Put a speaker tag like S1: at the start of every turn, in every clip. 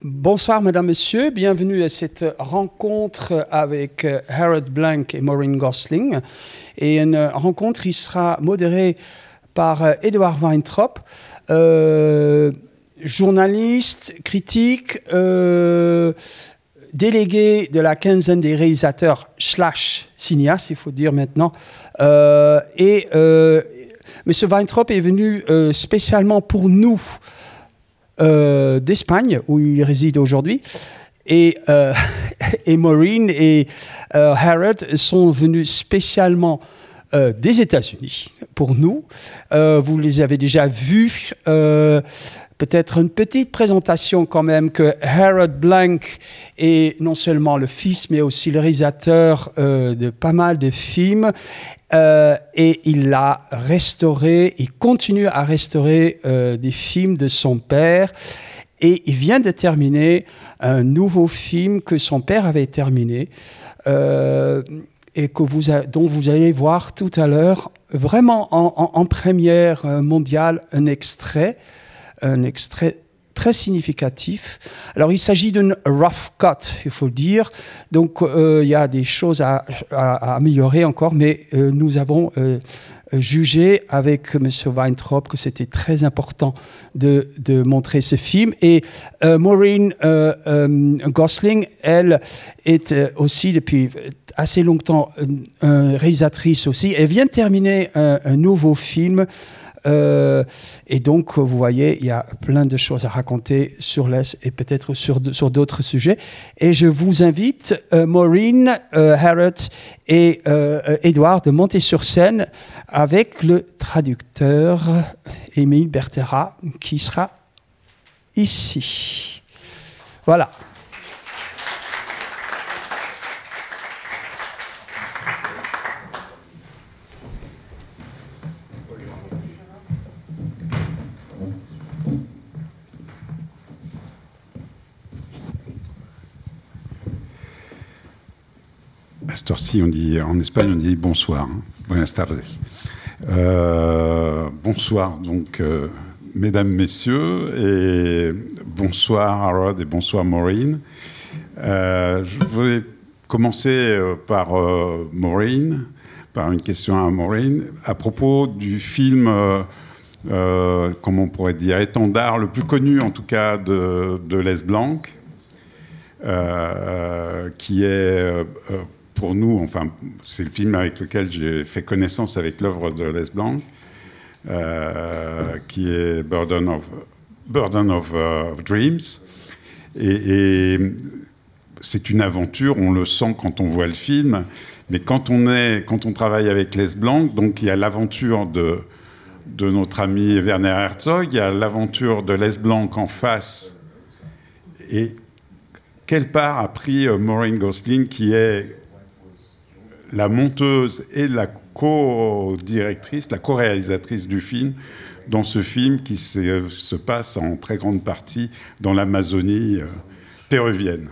S1: Bonsoir, mesdames, messieurs. Bienvenue à cette rencontre avec Harold Blank et Maureen Gosling. Et une rencontre qui sera modérée par Edward Weintraub, journaliste, critique, délégué de la quinzaine des réalisateurs / cinéastes, il faut dire maintenant. M. Weintraub est venu spécialement pour nous d'Espagne, où il réside aujourd'hui. Et Maureen et Harold sont venus spécialement des États-Unis pour nous. Vous les avez déjà vus. Peut-être une petite présentation quand même que Harold Blank est non seulement le fils, mais aussi le réalisateur de pas mal de films. Et il a restauré, il continue à restaurer des films de son père. Et il vient de terminer un nouveau film que son père avait terminé et dont vous allez voir tout à l'heure, vraiment en première mondiale, un extrait très significatif. Alors, il s'agit d'une rough cut, il faut le dire. Donc, il y a des choses à améliorer encore, mais nous avons jugé avec M. Weintraub que c'était très important de montrer ce film. Et Maureen Gosling, elle, est aussi depuis assez longtemps réalisatrice aussi. Elle vient de terminer un nouveau film. Et donc, vous voyez, il y a plein de choses à raconter sur l'Est et peut-être sur d'autres sujets. Et je vous invite, Maureen, Harold et Edward, de monter sur scène avec le traducteur Émile Bertera, qui sera ici. Voilà.
S2: À cette heure-ci, en Espagne, on dit bonsoir. Buenas tardes. Bonsoir, donc, mesdames, messieurs, et bonsoir Harold et bonsoir Maureen. Je voulais commencer par Maureen, par une question à Maureen, à propos du film, comment on pourrait dire, étendard, le plus connu en tout cas de Les Blanc, qui est... pour nous, enfin, c'est le film avec lequel j'ai fait connaissance avec l'œuvre de Les Blanc, qui est Burden of Dreams. Et c'est une aventure, on le sent quand on voit le film, mais quand on travaille avec Les Blanc, donc il y a l'aventure de notre ami Werner Herzog, il y a l'aventure de Les Blanc en face, et quelle part a pris Maureen Gosling, qui est la monteuse et la co-directrice, la co-réalisatrice du film, dans ce film qui se passe en très grande partie dans l'Amazonie péruvienne.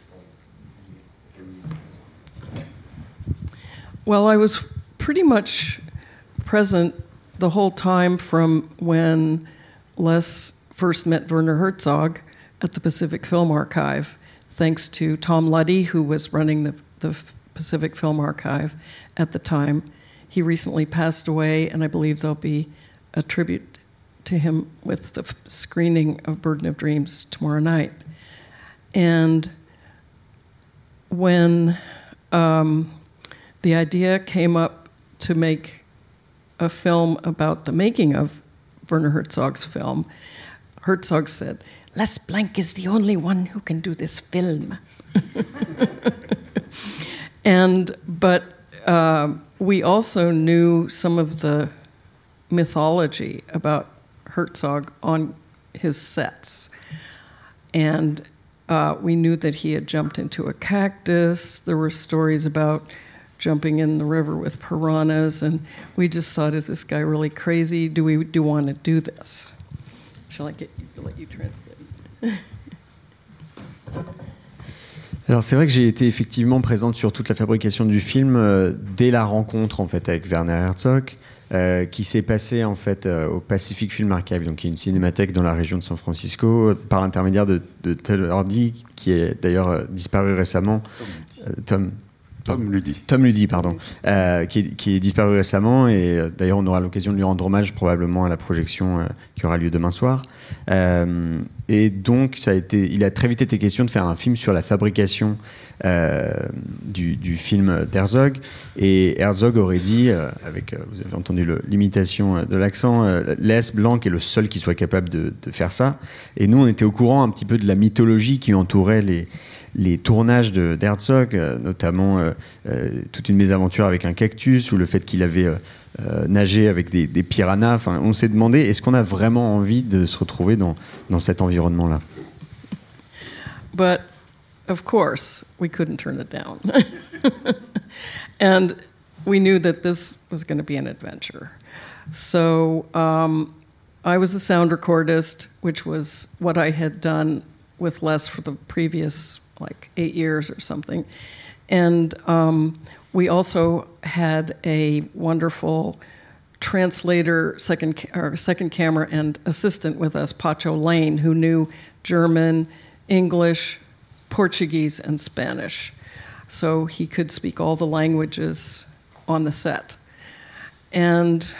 S3: Well, I was pretty much present the whole time from when Les first met Werner Herzog at the Pacific Film Archive, thanks to Tom Luddy, who was running the Pacific Film Archive at the time. He recently passed away, and I believe there'll be a tribute to him with the screening of Burden of Dreams tomorrow night. And when the idea came up to make a film about the making of Werner Herzog's film, Herzog said, Les Blanc is the only one who can do this film. But we also knew some of the mythology about Herzog on his sets. And we knew that he had jumped into a cactus. There were stories about jumping in the river with piranhas. And we just thought, is this guy really crazy? Do we want to do this? Shall I let you translate?
S4: Alors c'est vrai que j'ai été effectivement présente sur toute la fabrication du film dès la rencontre en fait avec Werner Herzog. qui s'est passé en fait au Pacific Film Archive, donc qui est une cinémathèque dans la région de San Francisco, par l'intermédiaire de Ted Hardy, qui est d'ailleurs disparu récemment. Tom Ludy, pardon, qui est disparu récemment, et d'ailleurs on aura l'occasion de lui rendre hommage probablement à la projection qui aura lieu demain soir. Et donc il a très vite été question de faire un film sur la fabrication du film d'Herzog, et Herzog aurait dit, vous avez entendu l'imitation de l'accent, Les Blanc est le seul qui soit capable de faire ça, et nous on était au courant un petit peu de la mythologie qui entourait les tournages d'Herzog, notamment toute une mésaventure avec un cactus, ou le fait qu'il avait nagé avec des piranhas. Enfin, on s'est demandé, est-ce qu'on a vraiment envie de se retrouver dans cet environnement-là?
S3: But, of course, we couldn't turn it down. And we knew that this was going to be an adventure. So I was the sound recordist, which was what I had done with Les for the previous 8 years or something. And we also had a wonderful translator, second camera and assistant with us, Pacho Lane, who knew German, English, Portuguese, and Spanish. So he could speak all the languages on the set. And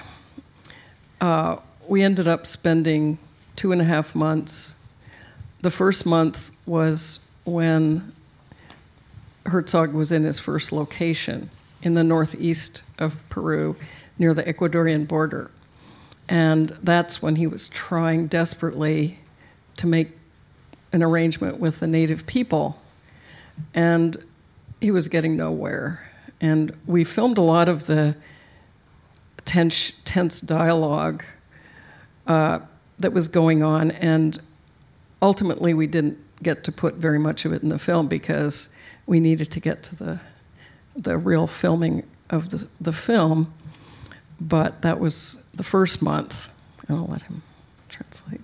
S3: we ended up spending 2.5 months. The first month was when Herzog was in his first location in the northeast of Peru, near the Ecuadorian border. And that's when he was trying desperately to make an arrangement with the native people. And he was getting nowhere. And we filmed a lot of the tense dialogue that was going on, and ultimately we didn't get to put very much of it in the film because we needed to get to the real filming of the film. But that was the first month, and I'll let him translate.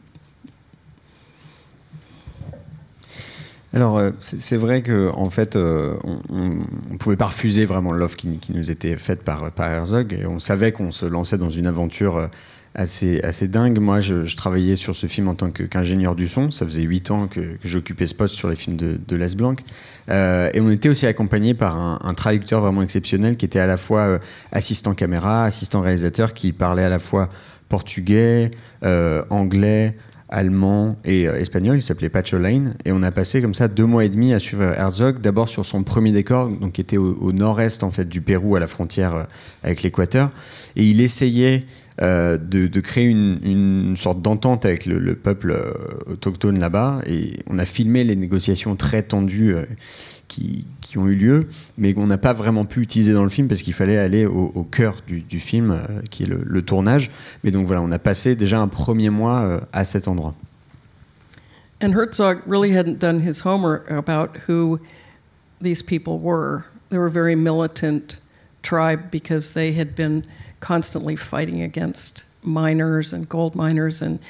S4: Alors, c'est vrai qu'en fait, on ne pouvait pas refuser vraiment l'offre qui nous était faite par Herzog, et on savait qu'on se lançait dans une aventure assez dingue. Moi, je travaillais sur ce film en tant qu'ingénieur du son. Ça faisait 8 ans que j'occupais ce poste sur les films de Les Blanc. Et on était aussi accompagné par un traducteur vraiment exceptionnel qui était à la fois assistant caméra, assistant réalisateur, qui parlait à la fois portugais, anglais, allemand et espagnol. Il s'appelait Pacho Lane, et on a passé comme ça 2 mois et demi à suivre Herzog, d'abord sur son premier décor, donc qui était au nord-est en fait du Pérou, à la frontière avec l'Équateur, et il essayait de créer une sorte d'entente avec le peuple autochtone là-bas, et on a filmé les négociations très tendues qui ont eu lieu, mais qu'on n'a pas vraiment pu utiliser dans le film parce qu'il fallait aller au cœur du film, qui est le tournage. Mais donc voilà, on a passé déjà un premier mois à cet endroit.
S3: And Herzog really hadn't done his homework about who these people were. They were a very militant tribe because they had been constantly fighting against miners and gold miners, and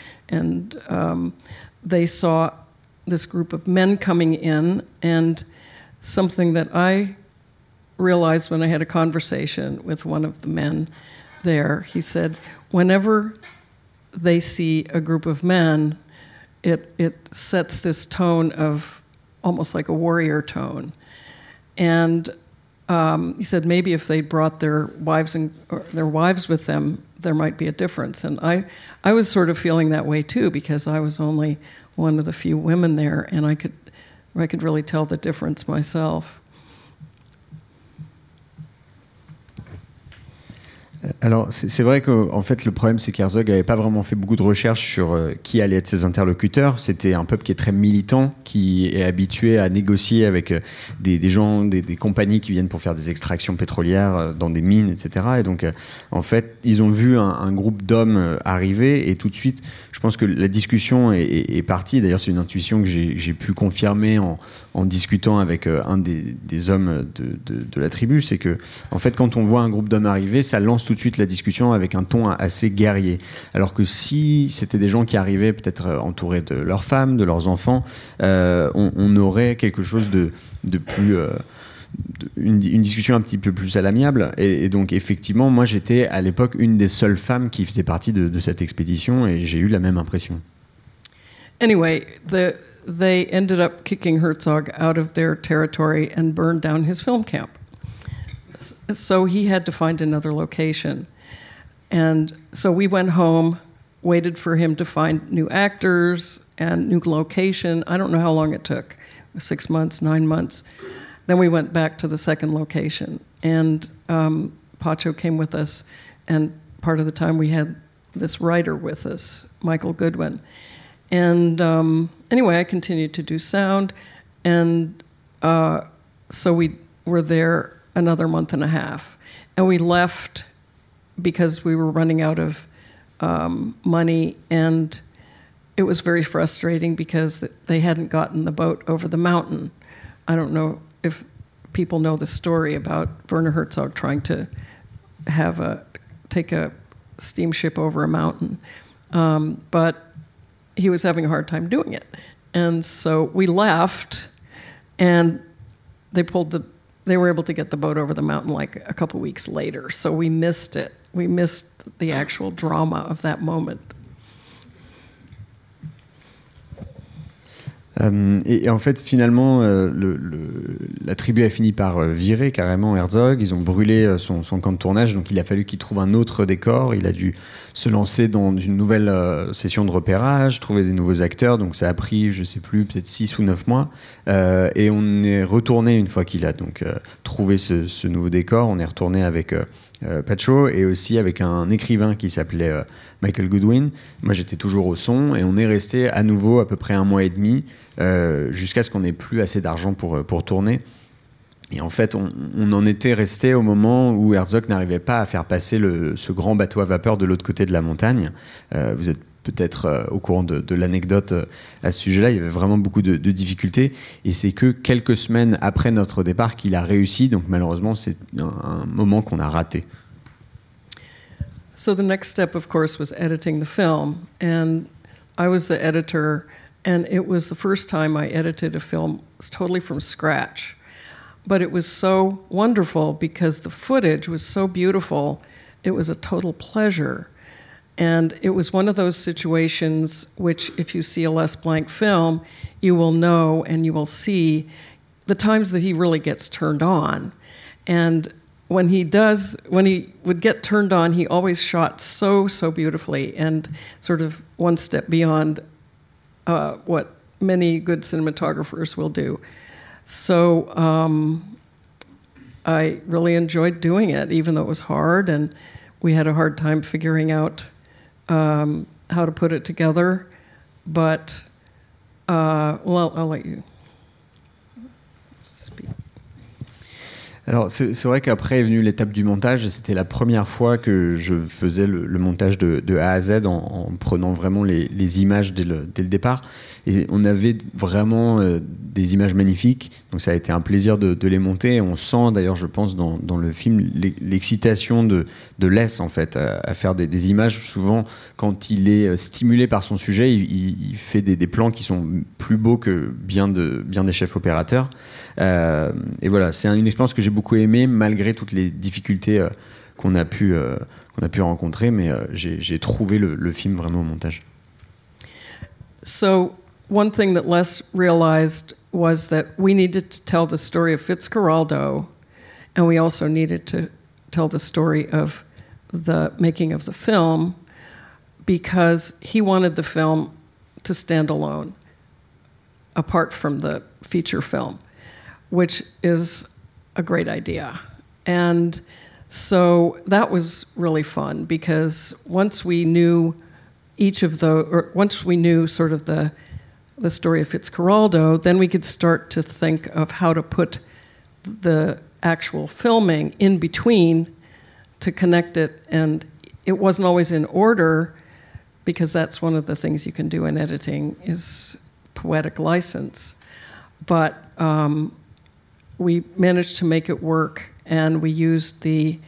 S3: they saw this group of men coming in, and something that I realized when I had a conversation with one of the men there, he said, whenever they see a group of men, it sets this tone of almost like a warrior tone. And he said maybe if they brought their wives with them, there might be a difference. And I was sort of feeling that way too, because I was only one of the few women there, and I could really tell the difference myself.
S4: Alors, c'est vrai qu'en fait, le problème, c'est qu'Herzog n'avait pas vraiment fait beaucoup de recherches sur qui allaient être ses interlocuteurs. C'était un peuple qui est très militant, qui est habitué à négocier avec des gens, des compagnies qui viennent pour faire des extractions pétrolières dans des mines, etc. Et donc, en fait, ils ont vu un groupe d'hommes arriver, et tout de suite, je pense que la discussion est partie. D'ailleurs, c'est une intuition que j'ai pu confirmer en discutant avec un des hommes de la tribu. C'est que, en fait, quand on voit un groupe d'hommes arriver, ça lance tout de suite la discussion avec un ton assez guerrier. Alors que si c'était des gens qui arrivaient peut-être entourés de leurs femmes, de leurs enfants, on aurait quelque chose de plus une discussion un petit peu plus à l'amiable. Et donc, effectivement, moi, j'étais à l'époque une des seules femmes qui faisait partie de cette expédition et j'ai eu la même impression.
S3: Anyway, they ended up kicking Herzog out of their territory and burned down his film camp. So he had to find another location. And so we went home, waited for him to find new actors and new location. I don't know how long it took, 6 months, 9 months. Then we went back to the second location. And Pacho came with us, and part of the time we had this writer with us, Michael Goodwin. And anyway, I continued to do sound, and so we were there another month and a half. And we left because we were running out of money, and it was very frustrating because they hadn't gotten the boat over the mountain. I don't know if people know the story about Werner Herzog trying to take a steamship over a mountain, but he was having a hard time doing it. And so we left, and they were able to get the boat over the mountain like a couple weeks later. So we missed it. We missed the actual drama of that moment.
S4: Et en fait, finalement, la tribu a fini par virer carrément Herzog. Ils ont brûlé son camp de tournage, donc il a fallu qu'il trouve un autre décor. Il a dû se lancer dans une nouvelle session de repérage, trouver des nouveaux acteurs. Donc ça a pris, je sais plus, peut-être 6 ou 9 mois. Et on est retourné une fois qu'il a donc trouvé ce nouveau décor. On est retourné avec Pacho et aussi avec un écrivain qui s'appelait Michael Goodwin. Moi, j'étais toujours au son et on est resté à nouveau à peu près 1 mois et demi jusqu'à ce qu'on n'ait plus assez d'argent pour tourner. Et en fait, on en était resté au moment où Herzog n'arrivait pas à faire passer ce grand bateau à vapeur de l'autre côté de la montagne. Vous êtes peut-être au courant de l'anecdote à ce sujet-là. Il y avait vraiment beaucoup de difficultés. Et c'est que quelques semaines après notre départ qu'il a réussi. Donc malheureusement, c'est un moment qu'on a raté.
S3: So the next step, of course, was editing the film. And I was the editor, and it was the first time I edited a film totally from scratch. But it was so wonderful because the footage was so beautiful. It was a total pleasure. And it was one of those situations which, if you see a Les Blanc film, you will know and you will see the times that he really gets turned on. And when he would get turned on, he always shot so beautifully and sort of one step beyond what many good cinematographers will do. So I really enjoyed doing it, even though it was hard, and we had a hard time figuring out how to put it together. But, well, I'll let you speak.
S4: Alors c'est vrai qu'après est venue l'étape du montage. C'était la première fois que je faisais le montage de A à Z en prenant vraiment les images dès le départ. Et on avait vraiment des images magnifiques. Donc ça a été un plaisir de les monter. Et on sent d'ailleurs, je pense, dans le film, l'excitation de Les, en fait, à faire des images. Souvent, quand il est stimulé par son sujet, il fait des plans qui sont plus beaux que bien des chefs opérateurs. Et voilà, c'est une expérience que j'ai beaucoup aimée, malgré toutes les difficultés qu'on a pu rencontrer. Mais j'ai trouvé le film vraiment au montage.
S3: So one thing that Les realized was that we needed to tell the story of Fitzcarraldo, and we also needed to tell the story of the making of the film, because he wanted the film to stand alone, apart from the feature film, which is a great idea. And so that was really fun, because once we knew once we knew sort of the story of Fitzcarraldo, then we could start to think of how to put the actual filming in between to connect it. And it wasn't always in order, because that's one of the things you can do in editing is poetic license. But we managed to make it work, and we used the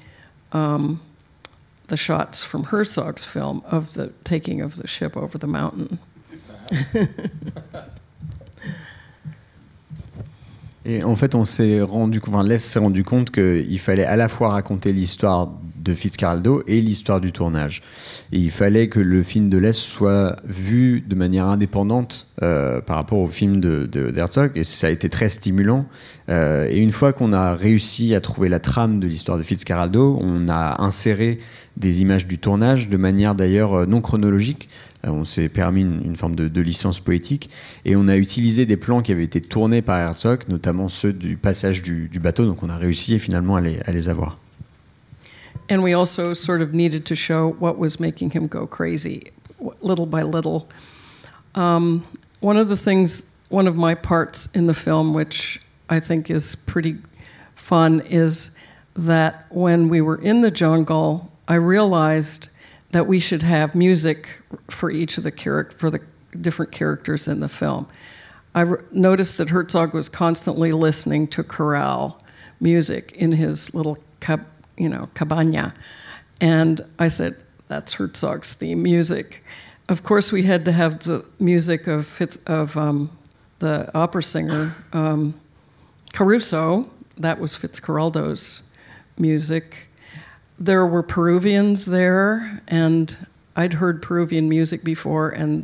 S3: shots from Herzog's film of the taking of the ship over the mountain.
S4: Et en fait, Les s'est rendu compte qu'il fallait à la fois raconter l'histoire de Fitzcarraldo et l'histoire du tournage. Et il fallait que le film de Les soit vu de manière indépendante par rapport au film d'Herzog. Et ça a été très stimulant. Et une fois qu'on a réussi à trouver la trame de l'histoire de Fitzcarraldo, on a inséré des images du tournage de manière d'ailleurs non chronologique. On s'est permis une forme de licence poétique et on a utilisé des plans qui avaient été tournés par Herzog, notamment ceux du passage du bateau, donc on a réussi finalement à les avoir.
S3: And we also sort of needed to show what was making him go crazy, little by little. One of my parts in the film, which I think is pretty fun, is that when we were in the jungle, I realized that we should have music for each of for the different characters in the film. I noticed that Herzog was constantly listening to chorale music in his little cabana, and I said, "That's Herzog's theme music." Of course, we had to have the music of the opera singer Caruso. That was Fitzcarraldo's music. There were Peruvians there, and I'd heard Peruvian music before, and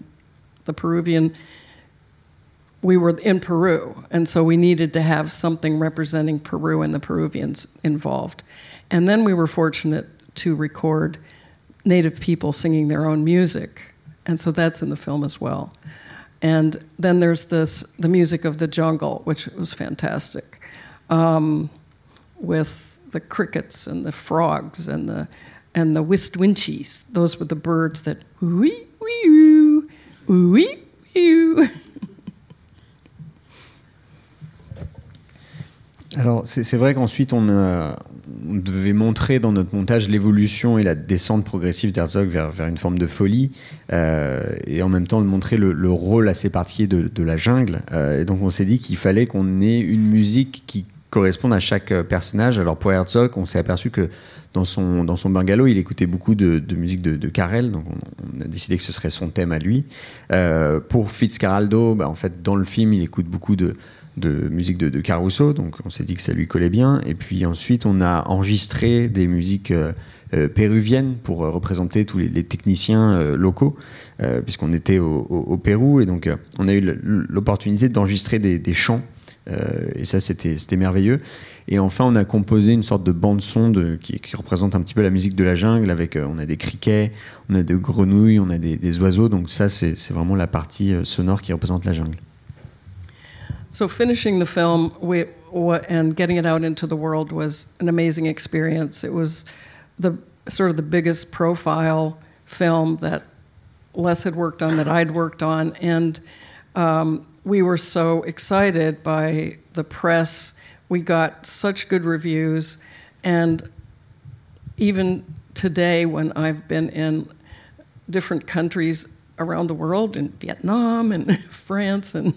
S3: we were in Peru, and so we needed to have something representing Peru and the Peruvians involved. And then we were fortunate to record native people singing their own music, and so that's in the film as well. And then there's the music of the jungle, which was fantastic, with the crickets and the frogs and the wistwinchies. Those were the birds that wee wee wee wee.
S4: Alors c'est vrai qu'ensuite on devait montrer dans notre montage l'évolution et la descente progressive d'Herzog vers une forme de folie, et en même temps montrer le rôle assez particulier de la jungle. Et donc on s'est dit qu'il fallait qu'on ait une musique qui corresponde à chaque personnage. Alors pour Herzog, on s'est aperçu que dans son bungalow, il écoutait beaucoup de musique de Karel, donc on a décidé que ce serait son thème à lui. Pour Fitzcarraldo, en fait, dans le film, il écoute beaucoup de musique de Caruso, donc on s'est dit que ça lui collait bien. Et puis ensuite, on a enregistré des musiques péruviennes pour représenter tous les techniciens locaux, puisqu'on était au Pérou, et donc on a eu l'opportunité d'enregistrer des chants. Et ça, c'était merveilleux. Et enfin, on a composé une sorte de bande-son qui représente un petit peu la musique de la jungle, avec on a des criquets, on a des grenouilles, on a des oiseaux. Donc ça, c'est vraiment la partie sonore qui représente la jungle.
S3: So finishing the film and getting it out into the world was an amazing experience. It was the biggest profile film that Les had worked on, that I'd worked on, and we were so excited by the press. We got such good reviews, and even today when I've been in different countries around the world, in Vietnam and France and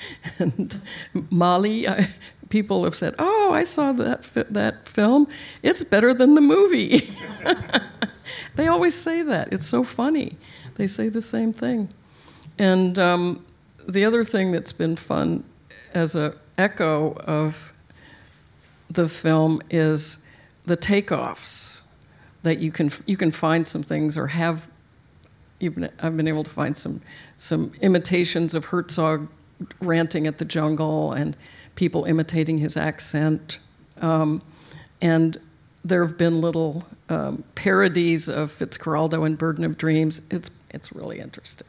S3: Mali, people have said, "Oh, I saw that film. It's better than the movie." They always say that. It's so funny. They say the same thing. And the other thing that's been fun as an echo of the film is the takeoffs, that you can find some things, or have. I've been able to find some imitations of Herzog ranting at the jungle and people imitating his accent, and there have been little parodies of Fitzcarraldo and Burden of Dreams. It's really interesting.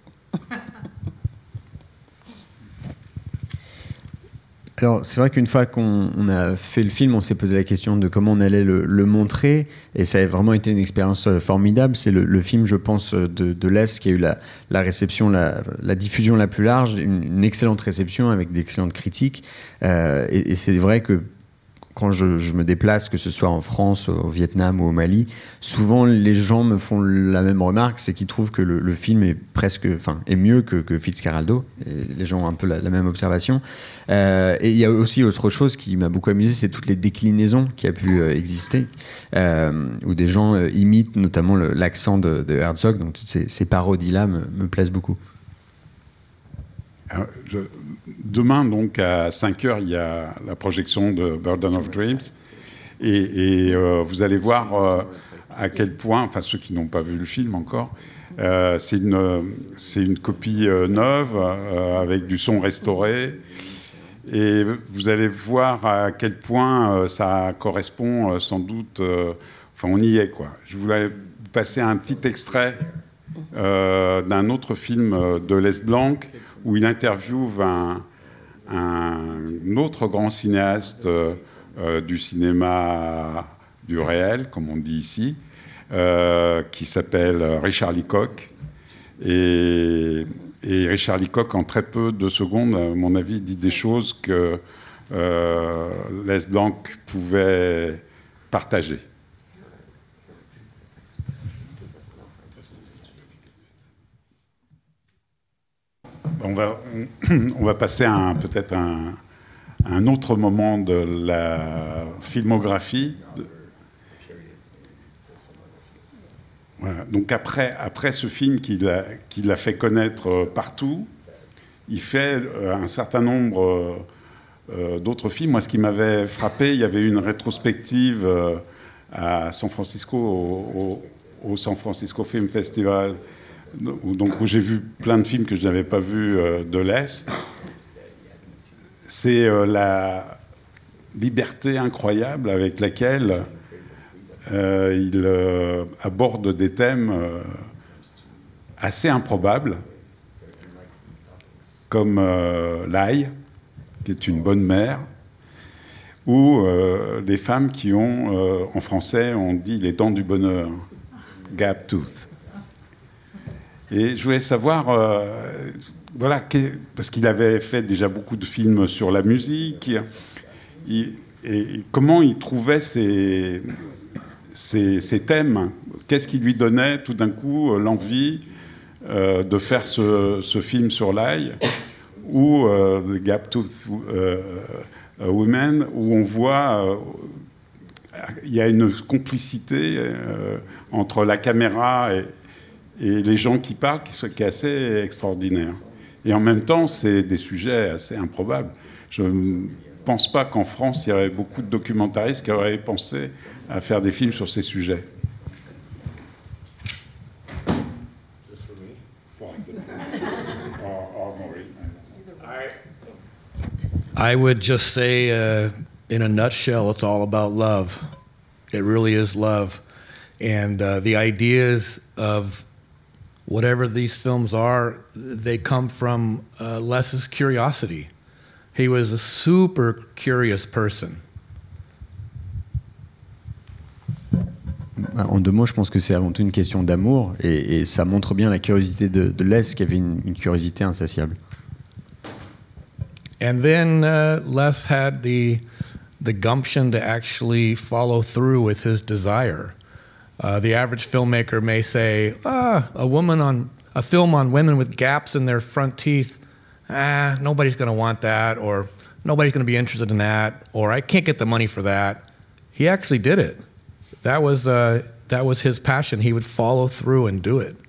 S4: Alors, c'est vrai qu'une fois qu'on a fait le film, on s'est posé la question de comment on allait le montrer, et ça a vraiment été une expérience formidable. C'est le film, je pense, de Les qui a eu la réception, la diffusion la plus large, une excellente réception avec d'excellentes critiques. Et c'est vrai que quand je me déplace, que ce soit en France, au Vietnam ou au Mali, souvent les gens me font la même remarque, c'est qu'ils trouvent que le film est mieux que Fitzcarraldo. Et les gens ont un peu la même observation. Et il y a aussi autre chose qui m'a beaucoup amusé, c'est toutes les déclinaisons qui a pu exister, où des gens imitent notamment l'accent de Herzog. Donc toutes ces parodies-là me plaisent beaucoup.
S2: Alors, demain, donc, à 5h, il y a la projection de Burden of Dreams. Et vous allez voir à quel point, enfin ceux qui n'ont pas vu le film encore, c'est une copie neuve avec du son restauré. Et vous allez voir à quel point ça correspond sans doute... Enfin, on y est, quoi. Je voulais vous passer un petit extrait d'un autre film de Les Blanc où il interviewe un autre grand cinéaste du cinéma du réel, comme on dit ici, qui s'appelle Richard Leacock. Et Richard Leacock, en très peu de secondes, à mon avis, dit des choses que Les Blanc pouvait partager. On va passer à peut-être un autre moment de la filmographie. Voilà. Donc après ce film qui l'a fait connaître partout, il fait un certain nombre d'autres films. Moi, ce qui m'avait frappé, il y avait une rétrospective à San Francisco, au San Francisco Film Festival, où j'ai vu plein de films que je n'avais pas vus de l'Est. C'est la liberté incroyable avec laquelle il aborde des thèmes assez improbables, comme l'ail, qui est une bonne mère, ou les femmes qui ont, en français, on dit les dents du bonheur, gap tooth. Et je voulais savoir, voilà, parce qu'il avait fait déjà beaucoup de films sur la musique, et comment il trouvait ces thèmes. Qu'est-ce qui lui donnait tout d'un coup l'envie de faire ce film sur l'ail, ou The Gap Tooth Women, où on voit il y a une complicité entre la caméra et les gens qui parlent qui est assez extraordinaire. Et en même temps, c'est des sujets assez improbables. Je ne pense pas qu'en France, il y aurait beaucoup de documentaristes qui auraient pensé à faire des films sur ces sujets.
S5: I would just say, in a nutshell, it's all about love. It really is love. And the ideas of whatever these films are, they come from Les's curiosity. He was a super curious person.
S4: En deux mots, je pense que c'est avant tout une question d'amour, et ça montre bien la curiosité de Les, qui avait une curiosité insatiable.
S5: And then Les had the gumption to actually follow through with his desire. The average filmmaker may say, a film on women with gaps in their front teeth, nobody's going to want that, or nobody's going to be interested in that, or I can't get the money for that. He actually did it. That was his passion. He would follow through and do it.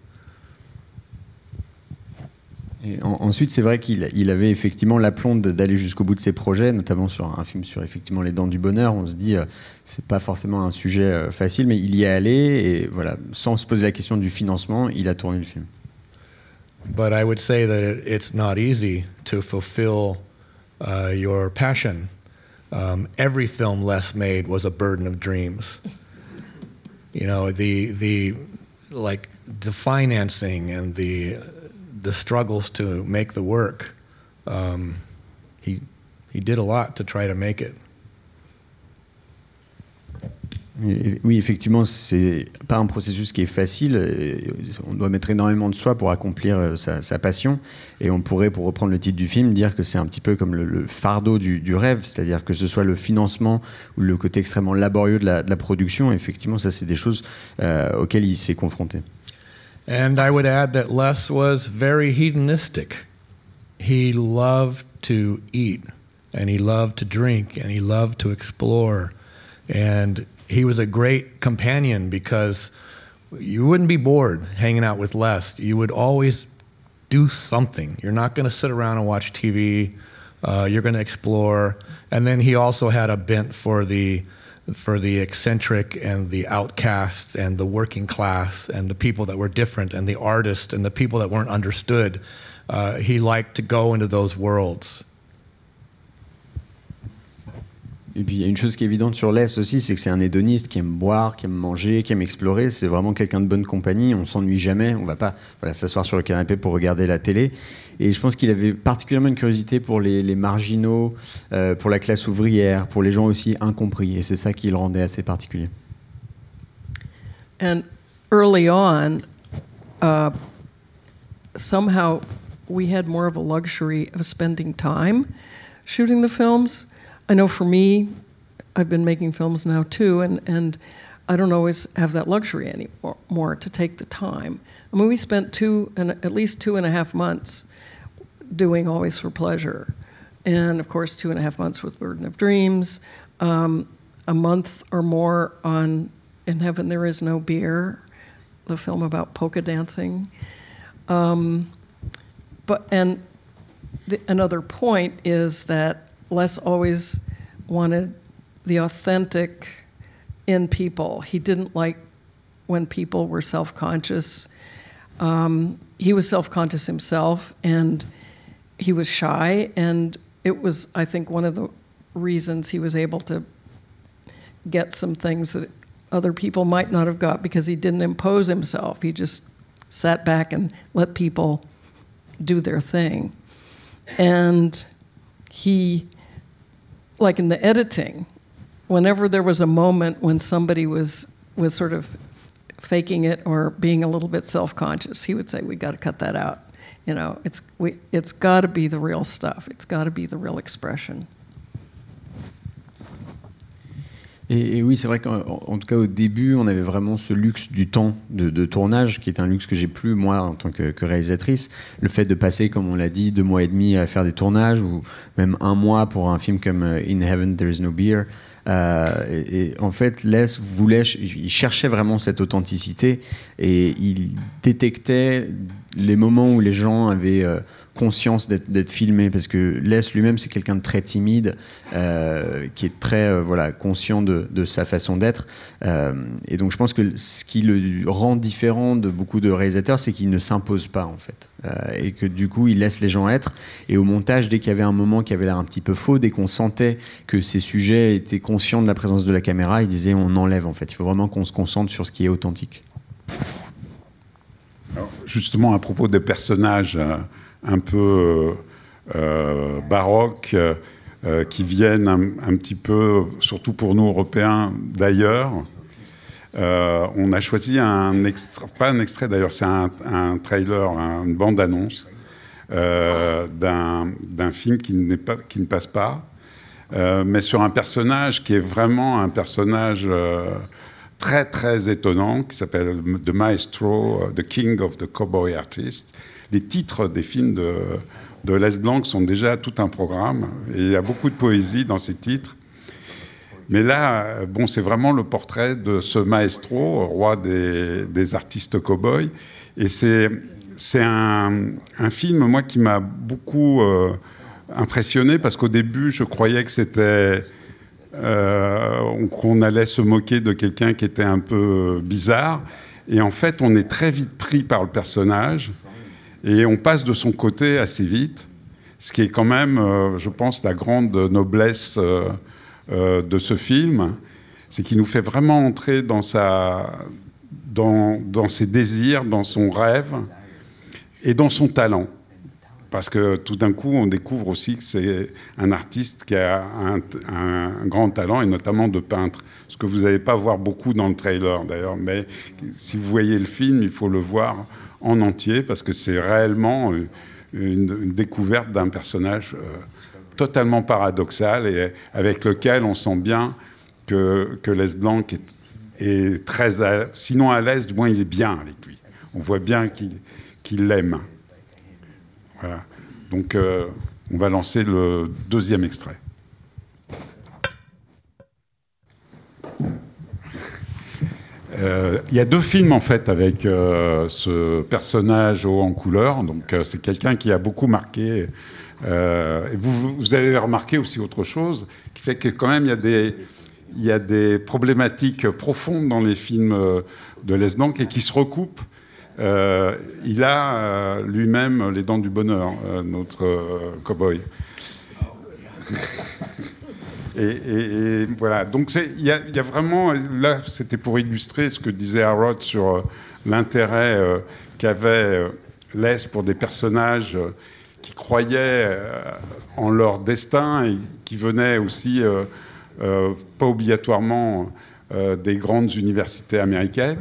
S4: Et ensuite, c'est vrai qu'il avait effectivement l'aplomb d'aller jusqu'au bout de ses projets, notamment sur un film sur effectivement les dents du bonheur. On se dit, c'est pas forcément un sujet facile, mais il y est allé, et voilà, sans se poser la question du financement, il a tourné le film.
S5: But I would say that it's not easy to fulfill your passion. Every film Les made was a burden of dreams. You know, the financing and the struggles to make the work. He did a lot to try to make it.
S4: Oui, effectivement, c'est pas un processus qui est facile. On doit mettre énormément de soi pour accomplir sa passion. Et on pourrait, pour reprendre le titre du film, dire que c'est un petit peu comme le fardeau du rêve, c'est-à-dire que ce soit le financement ou le côté extrêmement laborieux de la production. Effectivement, ça, c'est des choses auxquelles il s'est confronté.
S5: And I would add that Les was very hedonistic. He loved to eat, and he loved to drink, and he loved to explore. And he was a great companion because you wouldn't be bored hanging out with Les. You would always do something. You're not going to sit around and watch TV. You're going to explore. And then he also had a bent for the eccentric and the outcasts and the working class and the people that were different and the artists and the people that weren't understood. He liked to go into those worlds.
S4: Et puis il y a une chose qui est évidente sur Les aussi, c'est que c'est un hédoniste qui aime boire, qui aime manger, qui aime explorer. C'est vraiment quelqu'un de bonne compagnie. On s'ennuie jamais. On va pas s'asseoir sur le canapé pour regarder la télé. Et je pense qu'il avait particulièrement une curiosité pour les marginaux, pour la classe ouvrière, pour les gens aussi incompris. Et c'est ça qui le rendait assez particulier.
S3: And early on, somehow we had more of a luxury of spending time shooting the films. I know for me, I've been making films now too, and I don't always have that luxury anymore to take the time. I mean, we spent at least 2.5 months doing Always for Pleasure, and of course 2.5 months with Burden of Dreams, a month or more on In Heaven There Is No Beer, the film about polka dancing. Another point is that Les always wanted the authentic in people. He didn't like when people were self-conscious. He was self-conscious himself, and he was shy, and it was, I think, one of the reasons he was able to get some things that other people might not have got, because he didn't impose himself. He just sat back and let people do their thing. And he, like in the editing, whenever there was a moment when somebody was sort of faking it or being a little bit self-conscious, he would say, "We got to cut that out. You know, it's got to be the real stuff. It's got to be the real expression."
S4: Et oui, c'est vrai qu'en tout cas au début, on avait vraiment ce luxe du temps de tournage, qui est un luxe que j'ai plus, moi, en tant que réalisatrice. Le fait de passer, comme on l'a dit, 2 mois et demi à faire des tournages, ou même 1 mois pour un film comme In Heaven There Is No Beer. Et en fait, Les il cherchait vraiment cette authenticité, et il détectait les moments où les gens avaient conscience d'être filmés, parce que Les lui-même, c'est quelqu'un de très timide, qui est très conscient de sa façon d'être, et donc je pense que ce qui le rend différent de beaucoup de réalisateurs, c'est qu'il ne s'impose pas en fait, et que du coup il laisse les gens être, et au montage, dès qu'il y avait un moment qui avait l'air un petit peu faux, dès qu'on sentait que ces sujets étaient conscients de la présence de la caméra, il disait on enlève en fait, il faut vraiment qu'on se concentre sur ce qui est authentique.
S2: Alors, justement, à propos des personnages un peu baroques, qui viennent un petit peu, surtout pour nous Européens, d'ailleurs, on a choisi pas un extrait d'ailleurs, c'est un trailer, une bande-annonce d'un film qui ne passe pas, mais sur un personnage qui est vraiment un personnage très très étonnant, qui s'appelle The Maestro, The King of the Cowboy Artist. Les titres des films de Les Blanc sont déjà tout un programme, et il y a beaucoup de poésie dans ces titres. Mais là, bon, c'est vraiment le portrait de ce maestro, roi des artistes cow-boys. Et c'est un film, moi, qui m'a beaucoup impressionné, parce qu'au début, je croyais que c'était... qu'on allait se moquer de quelqu'un qui était un peu bizarre. Et en fait, on est très vite pris par le personnage, et on passe de son côté assez vite, ce qui est quand même, je pense, la grande noblesse de ce film, c'est qu'il nous fait vraiment entrer dans ses désirs, dans son rêve et dans son talent. Parce que tout d'un coup, on découvre aussi que c'est un artiste qui a un grand talent, et notamment de peintre. Ce que vous n'allez pas voir beaucoup dans le trailer, d'ailleurs. Mais si vous voyez le film, il faut le voir en entier, parce que c'est réellement une découverte d'un personnage totalement paradoxal, et avec lequel on sent bien que Les Blanc est très... sinon à l'aise, du moins il est bien avec lui. On voit bien qu'il l'aime. Voilà. Donc, on va lancer le 2e extrait. Il y a 2 films en fait avec ce personnage haut en couleur, donc c'est quelqu'un qui a beaucoup marqué. Et vous avez remarqué aussi autre chose, qui fait que quand même il y a des problématiques profondes dans les films de Les Blancs et qui se recoupent. Il a lui-même les dents du bonheur, notre cow-boy. Et voilà, donc il y a vraiment, là c'était pour illustrer ce que disait Harrod sur l'intérêt qu'avait Les pour des personnages qui croyaient en leur destin et qui venaient aussi, pas obligatoirement, des grandes universités américaines.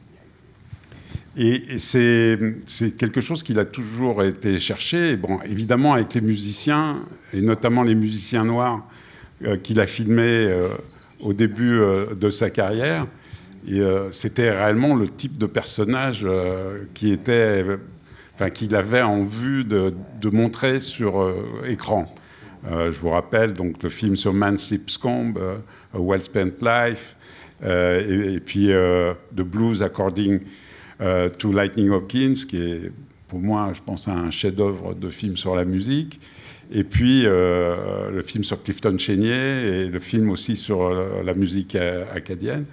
S2: Et c'est quelque chose qu'il a toujours été cherché. Bon, évidemment, avec les musiciens, et notamment les musiciens noirs qu'il a filmés au début de sa carrière, et c'était réellement le type de personnage qu'il avait en vue de montrer sur écran. Je vous rappelle donc le film sur Man's Lipscomb, A Well Spent Life, et puis The Blues According to Lightning Hopkins, qui est pour moi, je pense, un chef-d'œuvre de film sur la musique. Et puis le film sur Clifton Chenier et le film aussi sur la musique acadienne.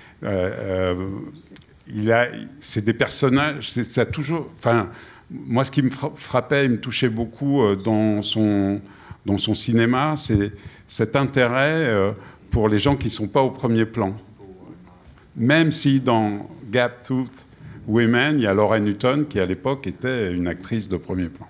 S2: C'est des personnages, ça a toujours. Enfin, moi, ce qui me frappait, il me touchait beaucoup dans son cinéma, c'est cet intérêt pour les gens qui ne sont pas au premier plan. Même si dans Gap-Toothed Women, il y a Lorraine Hutton qui, à l'époque, était une actrice de premier plan.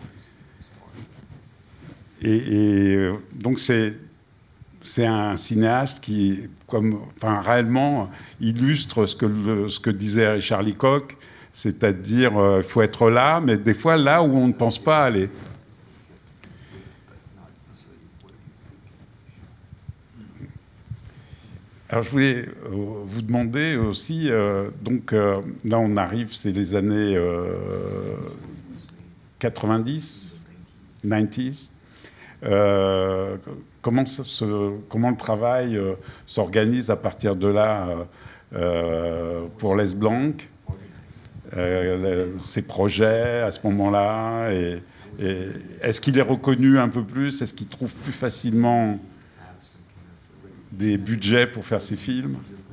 S2: Et donc, c'est un cinéaste qui, réellement, illustre ce que disait Richard Leacock, c'est-à-dire il faut être là, mais des fois là où on ne pense pas aller. Alors, je voulais vous demander aussi, là on arrive, c'est les années 90, 90s. Comment le travail s'organise à partir de là pour Les Blancs, ses projets à ce moment-là, et est-ce qu'il est reconnu un peu plus? Est-ce qu'il trouve plus facilement des budgets pour faire ses films?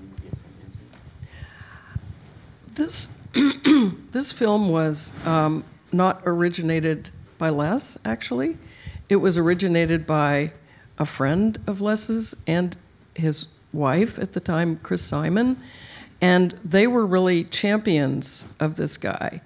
S3: This film was not originated by Les, actually. It was originated by a friend of Les's and his wife at the time, Chris Simon, and they were really champions of this guy.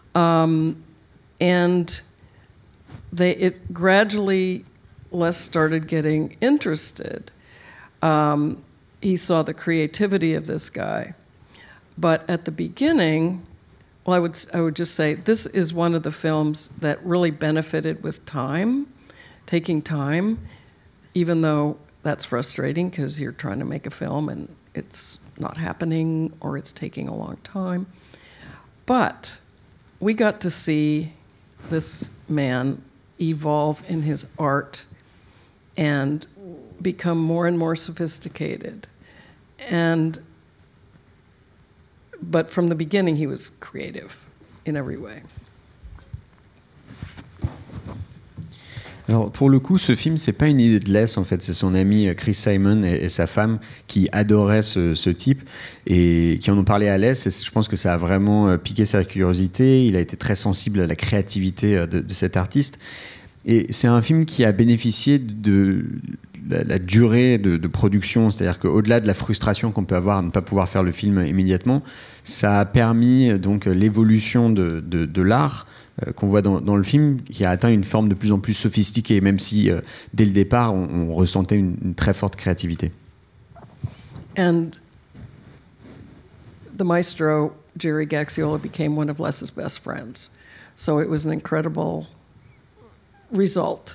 S3: And it gradually, Les started getting interested. He saw the creativity of this guy. But at the beginning, well, I would just say this is one of the films that really benefited with time, taking time, even though that's frustrating because you're trying to make a film and it's not happening or it's taking a long time. But we got to see this man evolve in his art and become more and more sophisticated. But from the beginning, he was creative in every way.
S4: Alors, pour le coup, ce film, c'est pas une idée de Les, en fait. C'est son ami Chris Simon et sa femme qui adoraient ce type et qui en ont parlé à Les. Et je pense que ça a vraiment piqué sa curiosité. Il a été très sensible à la créativité de cet artiste. Et c'est un film qui a bénéficié de la durée de production, c'est-à-dire qu'au-delà de la frustration qu'on peut avoir à ne pas pouvoir faire le film immédiatement, ça a permis donc l'évolution de l'art qu'on voit dans le film, qui a atteint une forme de plus en plus sophistiquée, même si dès le départ on ressentait une très forte créativité.
S3: And the maestro Jerry Gaxiola became one of Les's best friends, so it was an incredible result.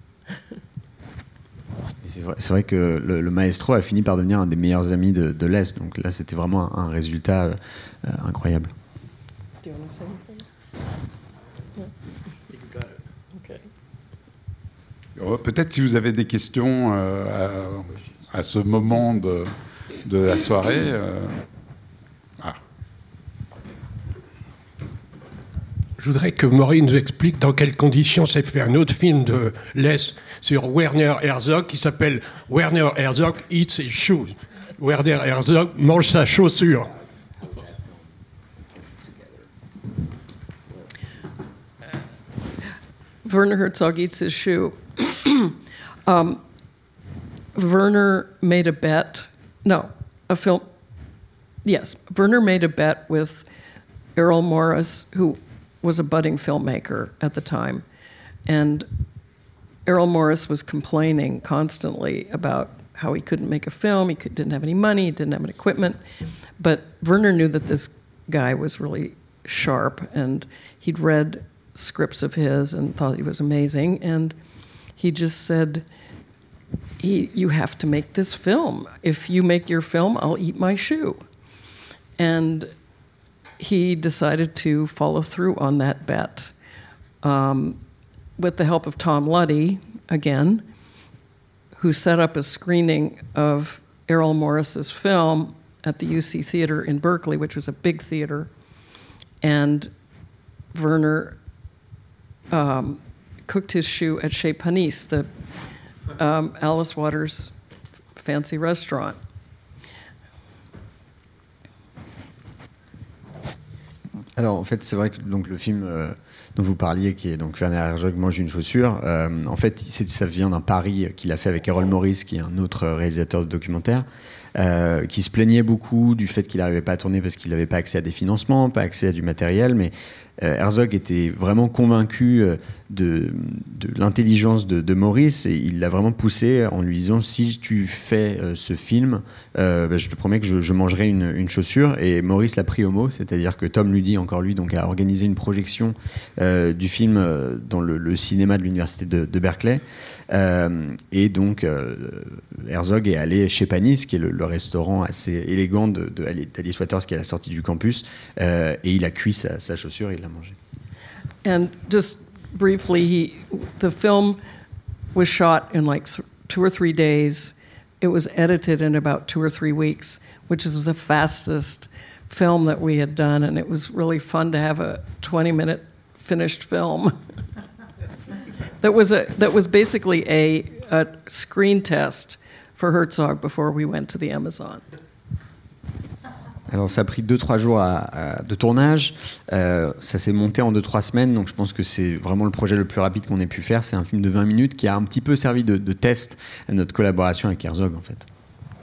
S4: C'est vrai que le maestro a fini par devenir un des meilleurs amis de Les, donc là c'était vraiment un résultat incroyable.
S3: Do you want to say anything? Yeah. You got it. Okay.
S2: Peut-être si vous avez des questions à ce moment de la soirée.
S6: Je voudrais que Maureen nous explique dans quelles conditions s'est fait un autre film de Les sur Werner Herzog qui s'appelle Werner Herzog Eats His Shoes. Werner Herzog mange sa chaussure.
S3: Werner Herzog eats his shoe. Werner made a bet. No, a film. Yes, Werner made a bet with Errol Morris, who was a budding filmmaker at the time. And Errol Morris was complaining constantly about how he couldn't make a film, didn't have any money, he didn't have any equipment. But Werner knew that this guy was really sharp, and he'd read scripts of his and thought he was amazing. And he just said, you have to make this film. If you make your film, I'll eat my shoe. And he decided to follow through on that bet with the help of Tom Luddy, again, who set up a screening of Errol Morris's film at the UC Theater in Berkeley, which was a big theater. And Werner cooked his shoe at Chez Panisse, the Alice Waters fancy restaurant.
S4: Alors en fait c'est vrai que donc, le film dont vous parliez qui est donc Werner Herzog mange une chaussure, en fait ça vient d'un pari qu'il a fait avec Errol Morris qui est un autre réalisateur de documentaire qui se plaignait beaucoup du fait qu'il n'arrivait pas à tourner parce qu'il n'avait pas accès à des financements, pas accès à du matériel, mais Herzog était vraiment convaincu de l'intelligence de Morris et il l'a vraiment poussé en lui disant si tu fais ce film, je te promets que je mangerai une chaussure. Et Morris l'a pris au mot, c'est-à-dire que Tom Luddy, encore lui, donc, a organisé une projection du film dans le cinéma de l'université de Berkeley. Et donc Herzog est allé chez Panisse, qui est le restaurant assez élégant d'Alice Waters, qui est à la sortie du campus, et il a cuit sa chaussure et il l'a mangée.
S3: And just briefly, the film was shot in like 2 or 3 days. It was edited in about 2 or 3 weeks, which is the fastest film that we had done, and it was really fun to have a 20-minute finished film. That was basically a screen test for Herzog before we went to the Amazon.
S4: Alors ça a pris 2-3 jours de tournage, ça s'est monté en 2-3 semaines, donc je pense que c'est vraiment le projet le plus rapide qu'on ait pu faire. C'est un film de 20 minutes qui a un petit peu servi de test à notre collaboration avec Herzog en fait.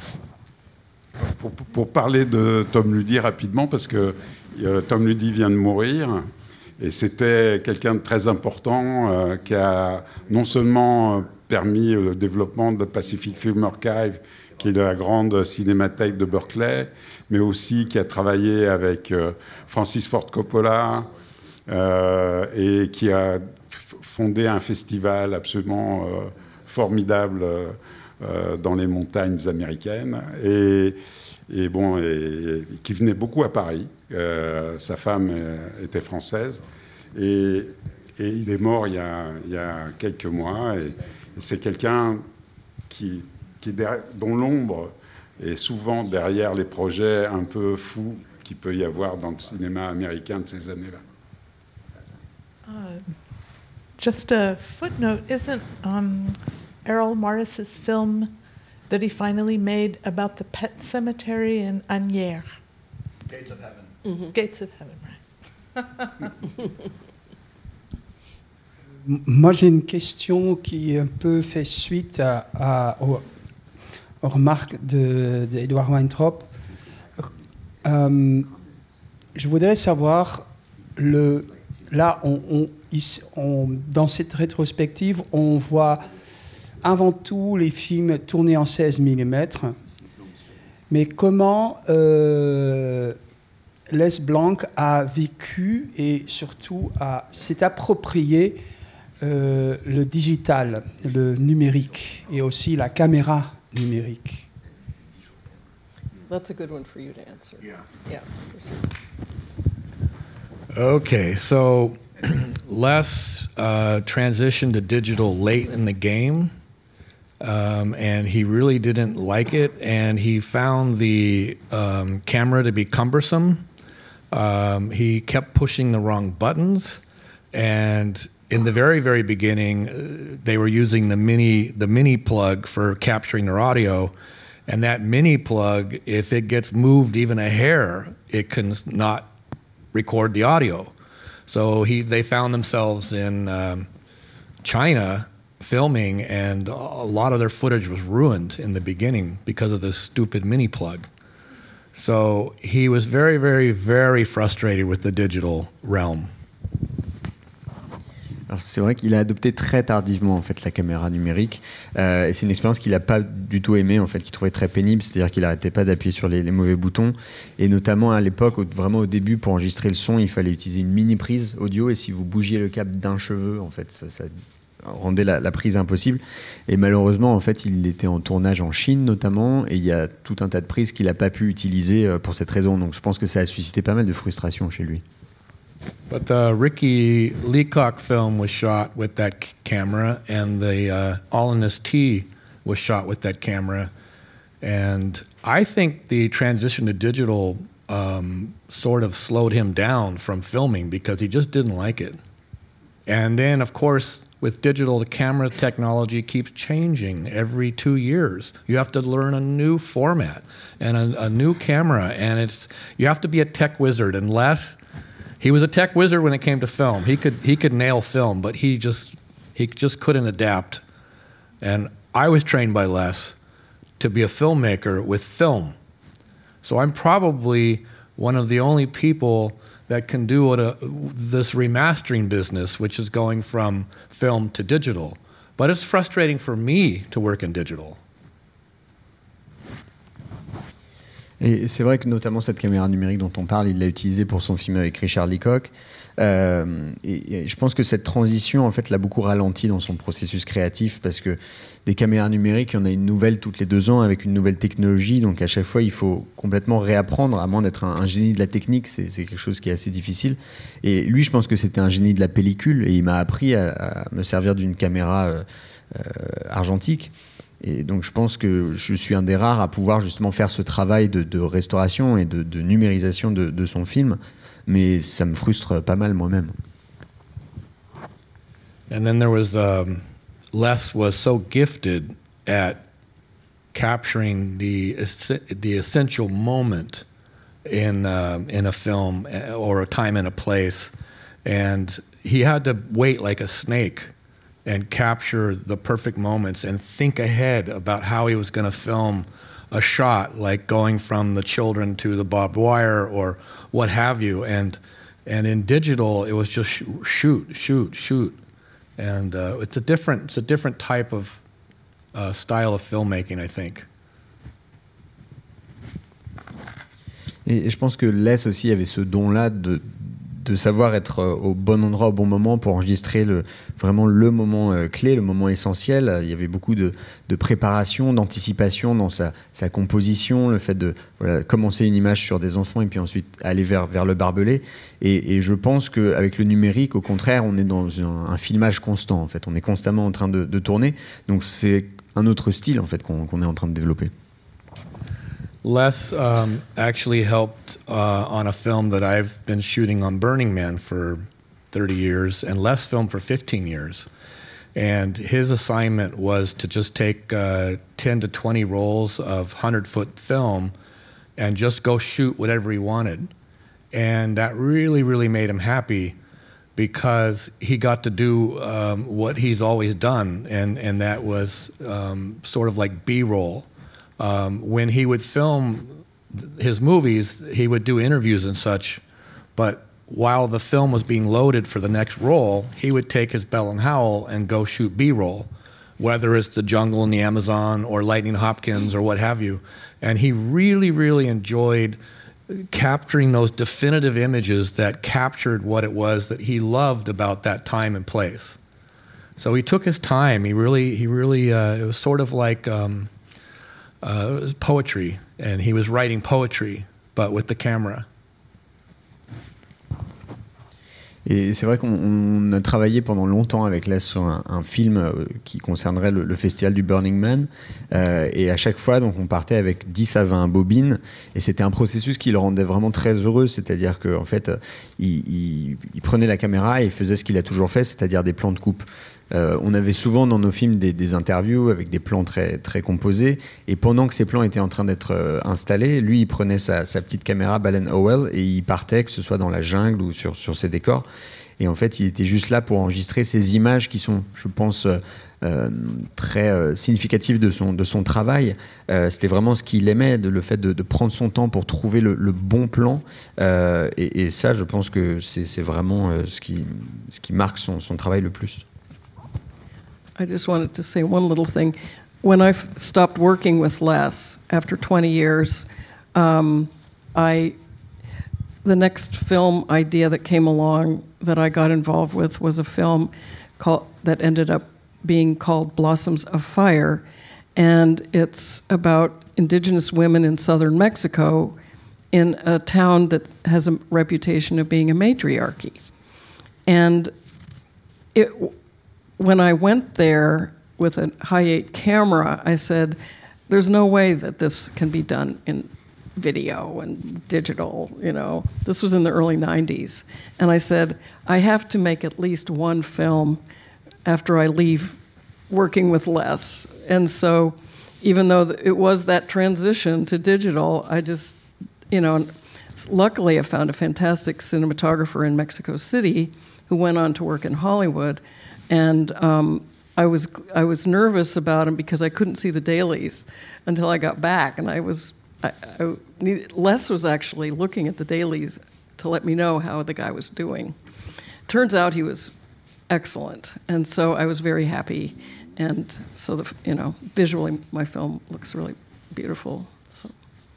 S2: Pour parler de Tom Luddy rapidement, parce que Tom Luddy vient de mourir, et c'était quelqu'un de très important qui a non seulement permis le développement de Pacific Film Archive, qui est la grande cinémathèque de Berkeley, mais aussi qui a travaillé avec Francis Ford Coppola et qui a fondé un festival absolument formidable dans les montagnes américaines et qui venait beaucoup à Paris. Sa femme était française et il est mort il y a quelques mois et c'est quelqu'un dont l'ombre est souvent derrière les projets un peu fous qu'il peut y avoir dans le cinéma américain de ces années-là.
S7: Just a footnote, isn't Errol Morris's film that he finally made about the pet cemetery in Asnières?
S5: Gates of Heaven.
S7: Mm-hmm. Gates of Heaven, right.
S1: Moi, j'ai une question qui un peu fait suite aux remarques d'Edouard Weintraub. Je voudrais savoir, là, dans cette rétrospective, on voit avant tout les films tournés en 16 mm. Mais comment Les Blanc a vécu et surtout s'est approprié le digital, le numérique et aussi la caméra numérique.
S3: That's a good one for you to answer. Yeah. For sure.
S5: Okay, so Les transitioned to digital late in the game, and he really didn't like it, and he found the camera to be cumbersome. He kept pushing the wrong buttons. And in the very, very beginning, they were using the mini plug for capturing their audio. And that mini plug, if it gets moved even a hair, it can not record the audio. So they found themselves in China filming, and a lot of their footage was ruined in the beginning because of this stupid mini plug. So he was very, very, very frustrated with the digital realm.
S4: Alors c'est vrai qu'il a adopté très tardivement en fait la caméra numérique et c'est une expérience qu'il n'a pas du tout aimée en fait, qu'il trouvait très pénible, c'est-à-dire qu'il n'arrêtait pas d'appuyer sur les mauvais boutons et notamment à l'époque, vraiment au début, pour enregistrer le son, il fallait utiliser une mini prise audio et si vous bougiez le câble d'un cheveu, en fait, ça rendait la prise impossible et malheureusement en fait il était en tournage en Chine notamment et il y a tout un tas de prises qu'il n'a pas pu utiliser pour cette raison, donc je pense que ça a suscité pas mal de frustration chez lui.
S5: But the Ricky Leacock film was shot with that camera, and the All in This Tea was shot with that camera. And I think the transition to digital sort of slowed him down from filming because he just didn't like it. And then, of course, with digital, the camera technology keeps changing every 2 years. You have to learn a new format and a new camera, and you have to be a tech wizard. And he was a tech wizard when it came to film. He could nail film, but he just couldn't adapt. And I was trained by Les to be a filmmaker with film. So I'm probably one of the only people that can do this remastering business, which is going from film to digital. But it's frustrating for me to work in digital.
S4: Et c'est vrai que notamment cette caméra numérique dont on parle, il l'a utilisée pour son film avec Richard Leacock. Et je pense que cette transition, en fait, l'a beaucoup ralenti dans son processus créatif parce que des caméras numériques, il y en a une nouvelle toutes les 2 ans avec une nouvelle technologie. Donc à chaque fois, il faut complètement réapprendre, à moins d'être un génie de la technique. C'est quelque chose qui est assez difficile. Et lui, je pense que c'était un génie de la pellicule et il m'a appris à me servir d'une caméra argentique. Et donc je pense que je suis un des rares à pouvoir justement faire ce travail de restauration et de numérisation de son film, mais ça me frustre pas mal moi-même.
S5: And then there was Les was so gifted at capturing the essential moment in a film or a time and a place, and he had to wait like a snake and capture the perfect moments and think ahead about how he was going to film a shot, like going from the children to the barbed wire or what have you. And in digital, it was just shoot. And it's a different type of style of filmmaking, I think.
S4: Et je pense que Les aussi avait ce don-là de savoir être au bon endroit au bon moment pour enregistrer vraiment le moment clé, le moment essentiel. Il y avait beaucoup de préparation, d'anticipation dans sa composition, le fait de commencer une image sur des enfants et puis ensuite aller vers le barbelé. Et je pense qu'avec le numérique, au contraire, on est dans un filmage constant. En fait. On est constamment en train de tourner. Donc c'est un autre style en fait, qu'on est en train de développer.
S5: Les actually helped on a film that I've been shooting on Burning Man for 30 years, and Les filmed for 15 years. And his assignment was to just take 10 to 20 rolls of 100-foot film and just go shoot whatever he wanted. And that really, really made him happy because he got to do what he's always done, and that was sort of like B-roll. When he would film his movies, he would do interviews and such, but while the film was being loaded for the next roll, he would take his Bell and Howell and go shoot B-roll, whether it's the jungle in the Amazon or Lightning Hopkins or what have you. And he really, really enjoyed capturing those definitive images that captured what it was that he loved about that time and place. So he took his time. He really, it was sort of like it was poetry, and he was writing poetry, but with the camera.
S4: Et c'est vrai qu'on a travaillé pendant longtemps avec Les sur un film qui concernerait le festival du Burning Man. Et à chaque fois, donc, on partait avec 10 à 20 bobines. Et c'était un processus qui le rendait vraiment très heureux. C'est-à-dire qu'en fait, il prenait la caméra et il faisait ce qu'il a toujours fait, c'est-à-dire des plans de coupe. On avait souvent dans nos films des interviews avec des plans très, très composés, et pendant que ces plans étaient en train d'être installés, lui il prenait sa petite caméra Balen Howell et il partait, que ce soit dans la jungle ou sur ses décors, et en fait il était juste là pour enregistrer ces images qui sont, je pense, très significatives de son travail. C'était vraiment ce qu'il aimait, le fait de prendre son temps pour trouver le bon plan, et ça je pense que c'est vraiment ce qui marque son travail le plus.
S3: I just wanted to say one little thing. When I stopped working with Les after 20 years, the next film idea that came along that I got involved with was a film that ended up being called Blossoms of Fire, and it's about indigenous women in southern Mexico in a town that has a reputation of being a matriarchy. And when I went there with a Hi8 camera, I said, there's no way that this can be done in video and digital, you know. This was in the early 90s. And I said, I have to make at least one film after I leave working with Les. And so even though it was that transition to digital, I just, you know, luckily I found a fantastic cinematographer in Mexico City who went on to work in Hollywood. And I was nervous about him because I couldn't see the dailies until I got back, and Les was actually looking at the dailies to let me know how the guy was doing. Turns out he was excellent, and so I was very happy. And so visually my film looks really beautiful. So.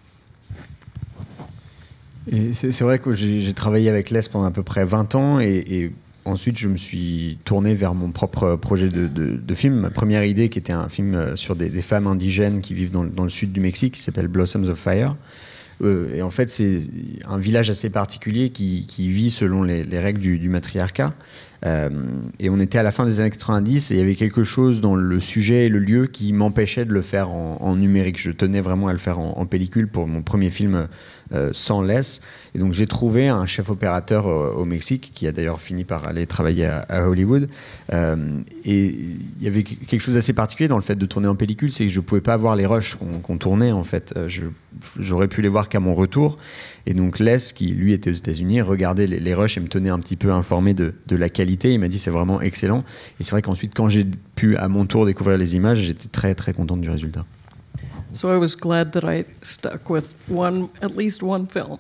S4: Et c'est vrai que j'ai travaillé avec Les pendant à peu près 20 ans et ensuite, je me suis tourné vers mon propre projet de film. Ma première idée, qui était un film sur des femmes indigènes qui vivent dans le sud du Mexique, qui s'appelle Blossoms of Fire. Et en fait, c'est un village assez particulier qui vit selon les règles du matriarcat. Et on était à la fin des années 90 et il y avait quelque chose dans le sujet et le lieu qui m'empêchait de le faire en numérique. Je tenais vraiment à le faire en pellicule pour mon premier film sans Les. Et donc j'ai trouvé un chef opérateur au Mexique qui a d'ailleurs fini par aller travailler à Hollywood. Et il y avait quelque chose d'assez particulier dans le fait de tourner en pellicule, c'est que je ne pouvais pas voir les rushs qu'on tournait en fait. J'aurais pu les voir qu'à mon retour. Et donc Les, qui lui était aux États-Unis, regardait les rushs et me tenait un petit peu informé de la qualité. Il m'a dit c'est vraiment excellent. Et c'est vrai qu'ensuite, quand j'ai pu à mon tour découvrir les images, j'étais très très contente du résultat.
S3: So I was glad that I stuck with at least one film.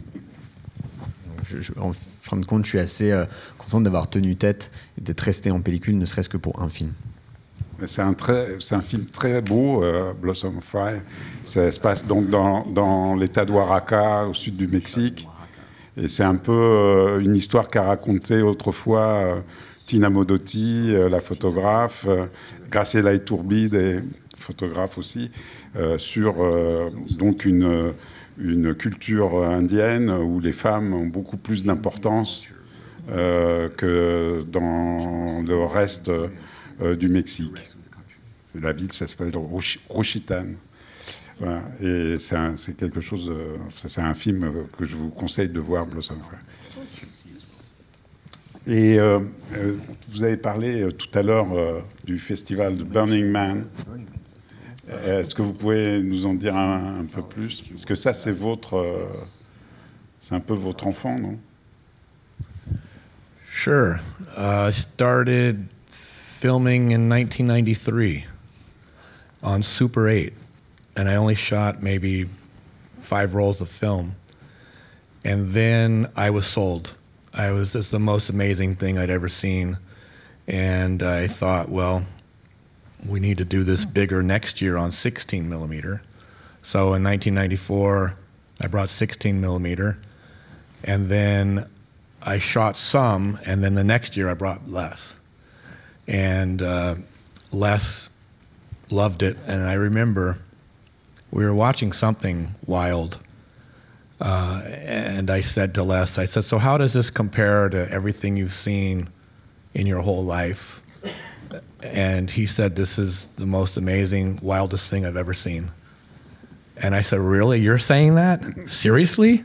S4: En fin de compte, je suis assez contente d'avoir tenu tête et d'être resté en pellicule, ne serait-ce que pour un film.
S2: C'est un film très beau, Blossom of Fire. Ça se passe donc dans l'état d'Oaxaca, au sud du Mexique. Et c'est un peu une histoire qu'a racontée autrefois Tina Modotti, la photographe, Graciela Iturbide, photographe aussi, sur donc une culture indienne où les femmes ont beaucoup plus d'importance que dans le reste du Mexique. La ville, ça s'appelle Rochitan. Voilà. Et c'est quelque chose. C'est un film que je vous conseille de voir, Blossom. Et vous avez parlé tout à l'heure du festival de Burning Man. Est-ce que vous pouvez nous en dire un peu plus? Parce que ça, c'est un peu votre enfant, non?
S5: Sure. I started filming in 1993 on Super 8, and I only shot maybe 5 rolls of film. And then I was sold. This is the most amazing thing I'd ever seen. And I thought, well, we need to do this bigger next year on 16 millimeter. So in 1994, I brought 16 millimeter, and then I shot some, and then the next year I brought Les. And Les loved it, and I remember we were watching Something Wild And I said to Les, I said, so how does this compare to everything you've seen in your whole life? And he said, this is the most amazing, wildest thing I've ever seen. And I said, really? You're saying that? Seriously?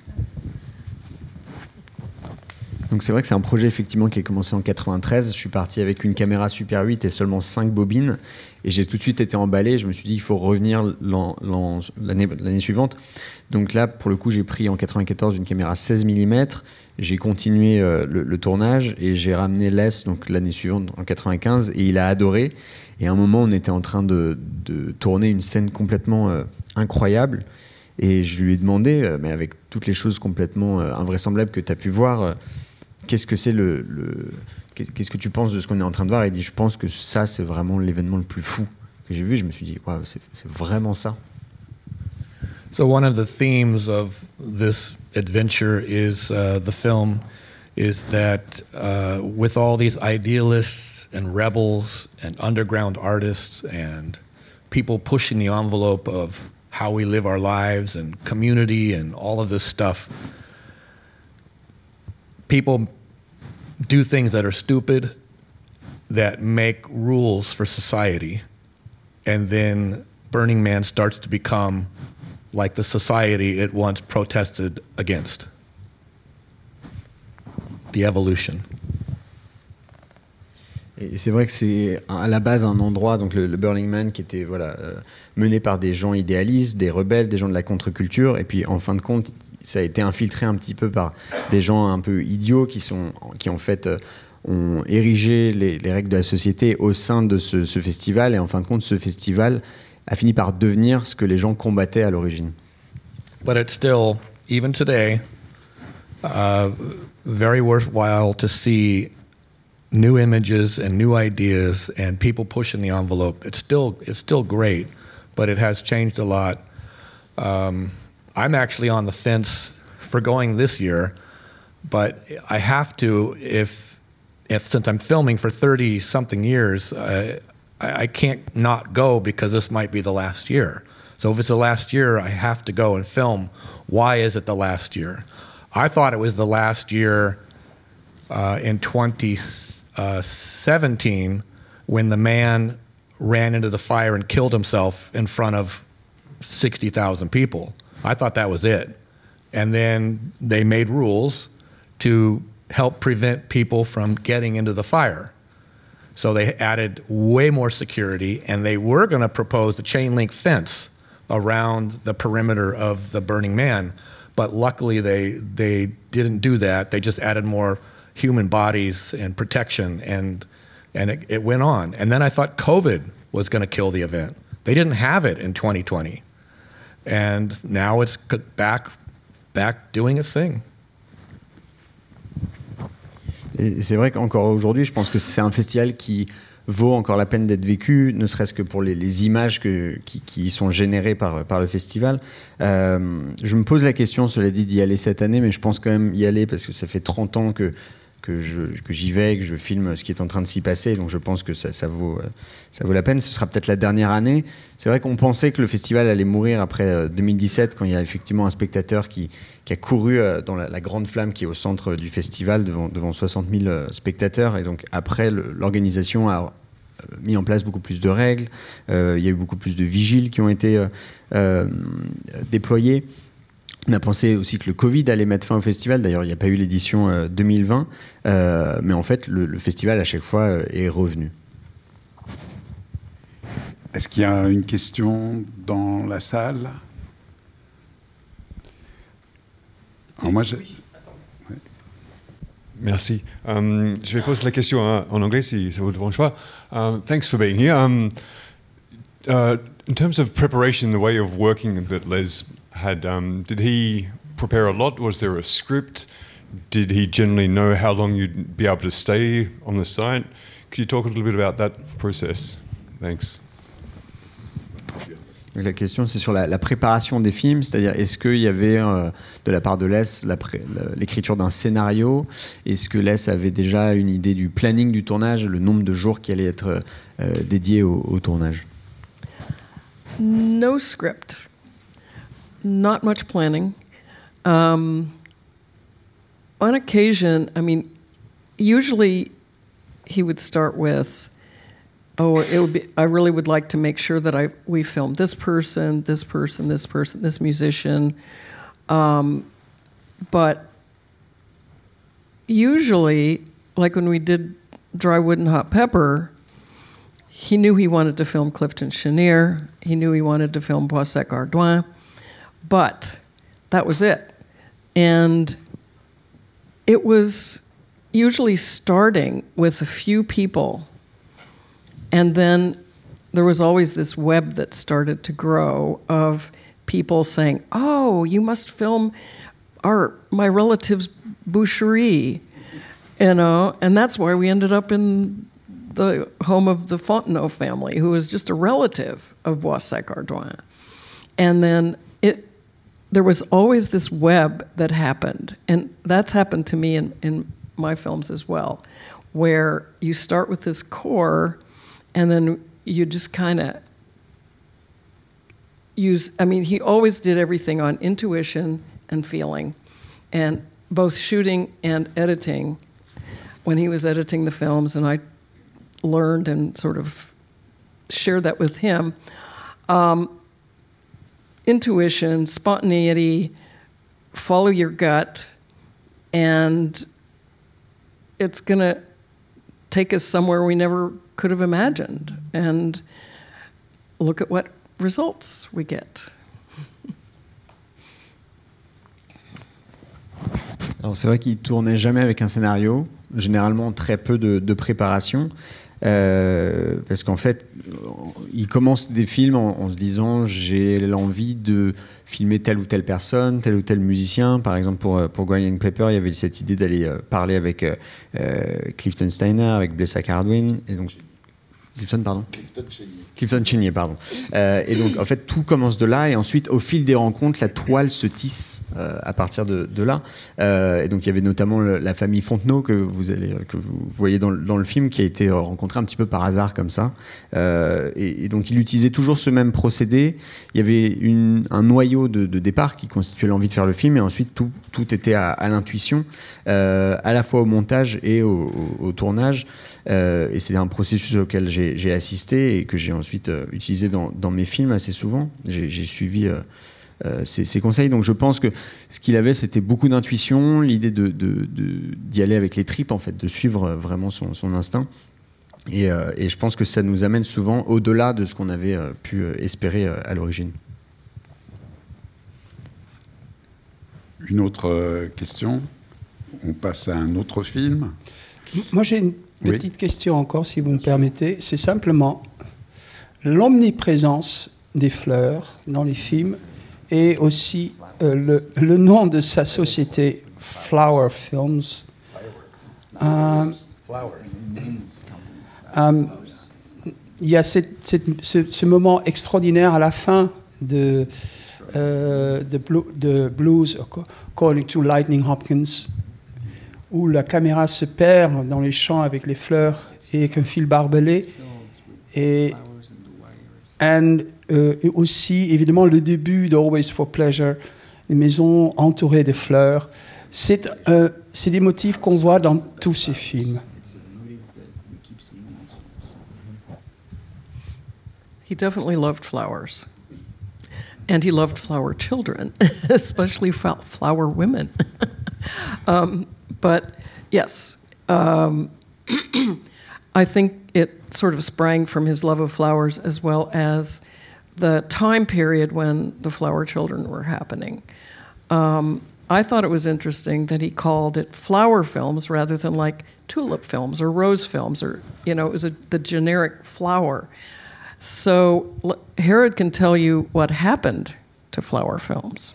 S4: Donc c'est vrai que c'est un projet effectivement qui a commencé en 93. Je suis parti avec une caméra Super 8 et seulement 5 bobines. Et j'ai tout de suite été emballé. Je me suis dit il faut revenir l'année suivante. Donc là, pour le coup, j'ai pris en 94 une caméra 16 mm. J'ai continué le tournage et j'ai ramené Les donc l'année suivante en 95 et il a adoré. Et à un moment, on était en train de tourner une scène complètement incroyable. Et je lui ai demandé, mais avec toutes les choses complètement invraisemblables que tu as pu voir, qu'est-ce que c'est qu'est-ce que tu penses de ce qu'on est en train de voir? Il dit, je pense que ça, c'est vraiment l'événement le plus fou que j'ai vu. Je me suis dit, wow, c'est vraiment ça.
S5: So one of the themes of this adventure is the film is that with all these idealists and rebels and underground artists and people pushing the envelope of how we live our lives and community and all of this stuff, people do things that are stupid, that make rules for society, and then Burning Man starts to become like the society it once protested against. The evolution.
S4: Et c'est vrai que c'est à la base un endroit, donc le Burning Man, qui était mené par des gens idéalistes, des rebelles, des gens de la contre-culture, et puis en fin de compte, ça a été infiltré un petit peu par des gens un peu idiots qui en fait ont érigé les règles de la société au sein de ce festival, et en fin de compte, ce festival a fini par devenir ce que les gens combattaient à l'origine.
S5: But it's still, even today, very worthwhile to see new images and new ideas and people pushing the envelope. It's still great, but it has changed a lot. I'm actually on the fence for going this year, but I have to if since I'm filming for 30-something years, I can't not go because this might be the last year. So if it's the last year, I have to go and film. Why is it the last year? I thought it was the last year in 2017 when the man ran into the fire and killed himself in front of 60,000 people. I thought that was it. And then they made rules to help prevent people from getting into the fire. So they added way more security, and they were going to propose a chain link fence around the perimeter of the Burning Man. But luckily they didn't do that. They just added more human bodies and protection, and it went on. And then I thought COVID was going to kill the event. They didn't have it in 2020. And now it's back doing its thing.
S4: Et c'est vrai qu'encore aujourd'hui, je pense que c'est un festival qui vaut encore la peine d'être vécu, ne serait-ce que pour les images qui sont générées par le festival. Je me pose la question, cela dit, d'y aller cette année, mais je pense quand même y aller parce que ça fait 30 ans que j'y vais, que je filme ce qui est en train de s'y passer, donc je pense que ça vaut la peine. Ce sera peut-être la dernière année. C'est vrai qu'on pensait que le festival allait mourir après 2017, quand il y a effectivement un spectateur qui a couru dans la grande flamme qui est au centre du festival devant 60 000 spectateurs, et donc après l'organisation a mis en place beaucoup plus de règles, il y a eu beaucoup plus de vigiles qui ont été déployés. On a pensé aussi que le Covid allait mettre fin au festival. D'ailleurs, il n'y a pas eu l'édition 2020. Mais en fait, le festival, à chaque fois, est revenu.
S2: Est-ce qu'il y a une question dans la salle? Alors moi, ouais.
S8: Merci. Je vais poser la question en anglais si ça ne vous dérange pas. Thanks for being here. In terms of preparation, the way of working that Les had, did he prepare a lot? Was there a script? Did he generally know how long you'd be able to stay on the site? Could you talk a little bit about that process? Thanks.
S4: La question, c'est sur la préparation des films, c'est-à-dire est-ce qu'il y avait de la part de Les l'écriture d'un scénario? Est-ce que Les avait déjà une idée du planning du tournage, le nombre de jours qui allaient être dédiés au tournage?
S3: No script, not much planning. On occasion, I mean, usually he would start with, I really would like to make sure that we filmed this person, this person, this person, this musician. But usually, like when we did Dry Wood and Hot Pepper, he knew he wanted to film Clifton Chenier. He knew he wanted to film Bois-Sec Ardouin. But that was it. And it was usually starting with a few people. And then there was always this web that started to grow of people saying, oh, you must film my relative's boucherie, you know, and that's why we ended up in the home of the Fontenot family, who was just a relative of Bois-Sec Ardouin. And then there was always this web that happened, and that's happened to me in my films as well, where you start with this core, and then you just kind of he always did everything on intuition and feeling, and both shooting and editing. When he was editing the films, and I learned and sort of shared that with him, intuition, spontaneity, follow your gut, and it's going to take us somewhere we never could have imagined. And look at what results we get.
S4: Alors c'est vrai qu'il tournait jamais avec un scénario, généralement très peu de préparation, parce qu'en fait, il commence des films en se disant j'ai l'envie de filmer telle ou telle personne, tel ou tel musicien. Par exemple, pour Grinding Pepper, il y avait cette idée d'aller parler avec Clifton Steiner, avec Bois-Sec Ardouin, et donc Clifton Chenier, pardon. Et donc, en fait, tout commence de là, et ensuite, au fil des rencontres, la toile se tisse à partir de là. Et donc, il y avait notamment la famille Fontenot que vous voyez dans le film, qui a été rencontrée un petit peu par hasard comme ça. Et donc, il utilisait toujours ce même procédé. Il y avait un noyau de départ qui constituait l'envie de faire le film, et ensuite, tout était à l'intuition, à la fois au montage et au tournage. Et c'est un processus auquel j'ai assisté et que j'ai ensuite utilisé dans mes films assez souvent. J'ai suivi ses conseils. Donc je pense que ce qu'il avait, c'était beaucoup d'intuition, l'idée d'y aller avec les tripes, en fait, de suivre vraiment son instinct. Et je pense que ça nous amène souvent au-delà de ce qu'on avait pu espérer à l'origine.
S2: Une autre question. On passe à un autre film.
S1: Moi, j'ai une petite question encore, si vous me permettez. C'est simplement l'omniprésence des fleurs dans les films et aussi le nom de sa société, Flower Films. Il y a ce moment extraordinaire à la fin de Blues, According to Lightning Hopkins, où la caméra se perd dans les champs avec les fleurs et avec un fil barbelé. Et aussi, évidemment, le début d'Always for Pleasure, les maisons entourées de fleurs. C'est des motifs qu'on voit dans tous ces films.
S3: He definitely loved flowers. And he loved flower children, especially flower women. But yes, I think it sort of sprang from his love of flowers as well as the time period when the flower children were happening. I thought it was interesting that he called it flower films rather than like tulip films or rose films, or, you know, it was the generic flower. So Herod can tell you what happened to flower films.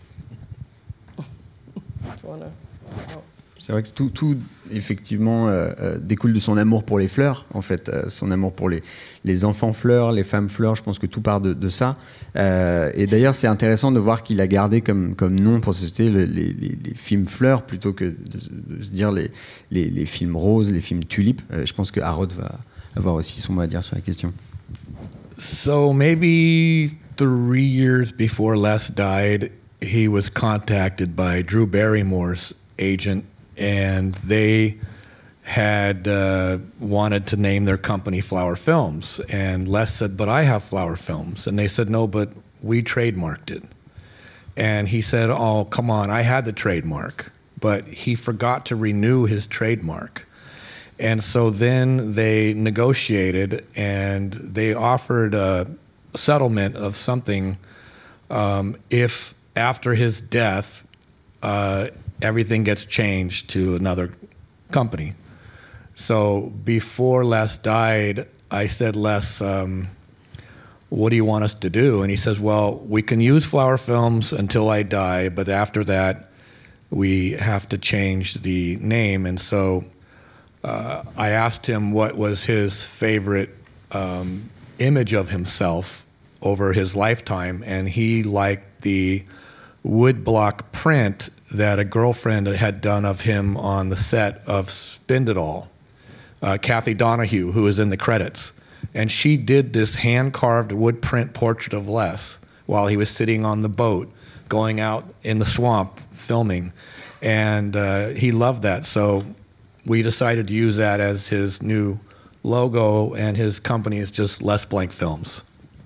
S4: C'est vrai que tout effectivement, découle de son amour pour les fleurs, en fait, son amour pour les enfants fleurs, les femmes fleurs. Je pense que tout part de ça. Et d'ailleurs, c'est intéressant de voir qu'il a gardé comme nom pour cette société les films fleurs plutôt que de se dire les films roses, les films tulipes. Je pense que Harold va avoir aussi son mot à dire sur la question.
S5: So maybe 3 years before Les died, he was contacted by Drew Barrymore's agent, and they had wanted to name their company Flower Films. And Les said, but I have Flower Films. And they said, no, but we trademarked it. And he said, oh, come on, I had the trademark. But he forgot to renew his trademark. And so then they negotiated, and they offered a settlement of something if after his death everything gets changed to another company. So before Les died, I said, Les, what do you want us to do? And he says, well, we can use Flower Films until I die, but after that, we have to change the name. And so I asked him what was his favorite image of himself over his lifetime, and he liked the woodblock print that a girlfriend had done of him on the set of Spin It All, Kathy Donahue, who was in the credits. And she did this hand-carved wood print portrait of Les while he was sitting on the boat going out in the swamp filming. And he loved that. So we decided to use that as his new logo, and his company is just Les Blank Films.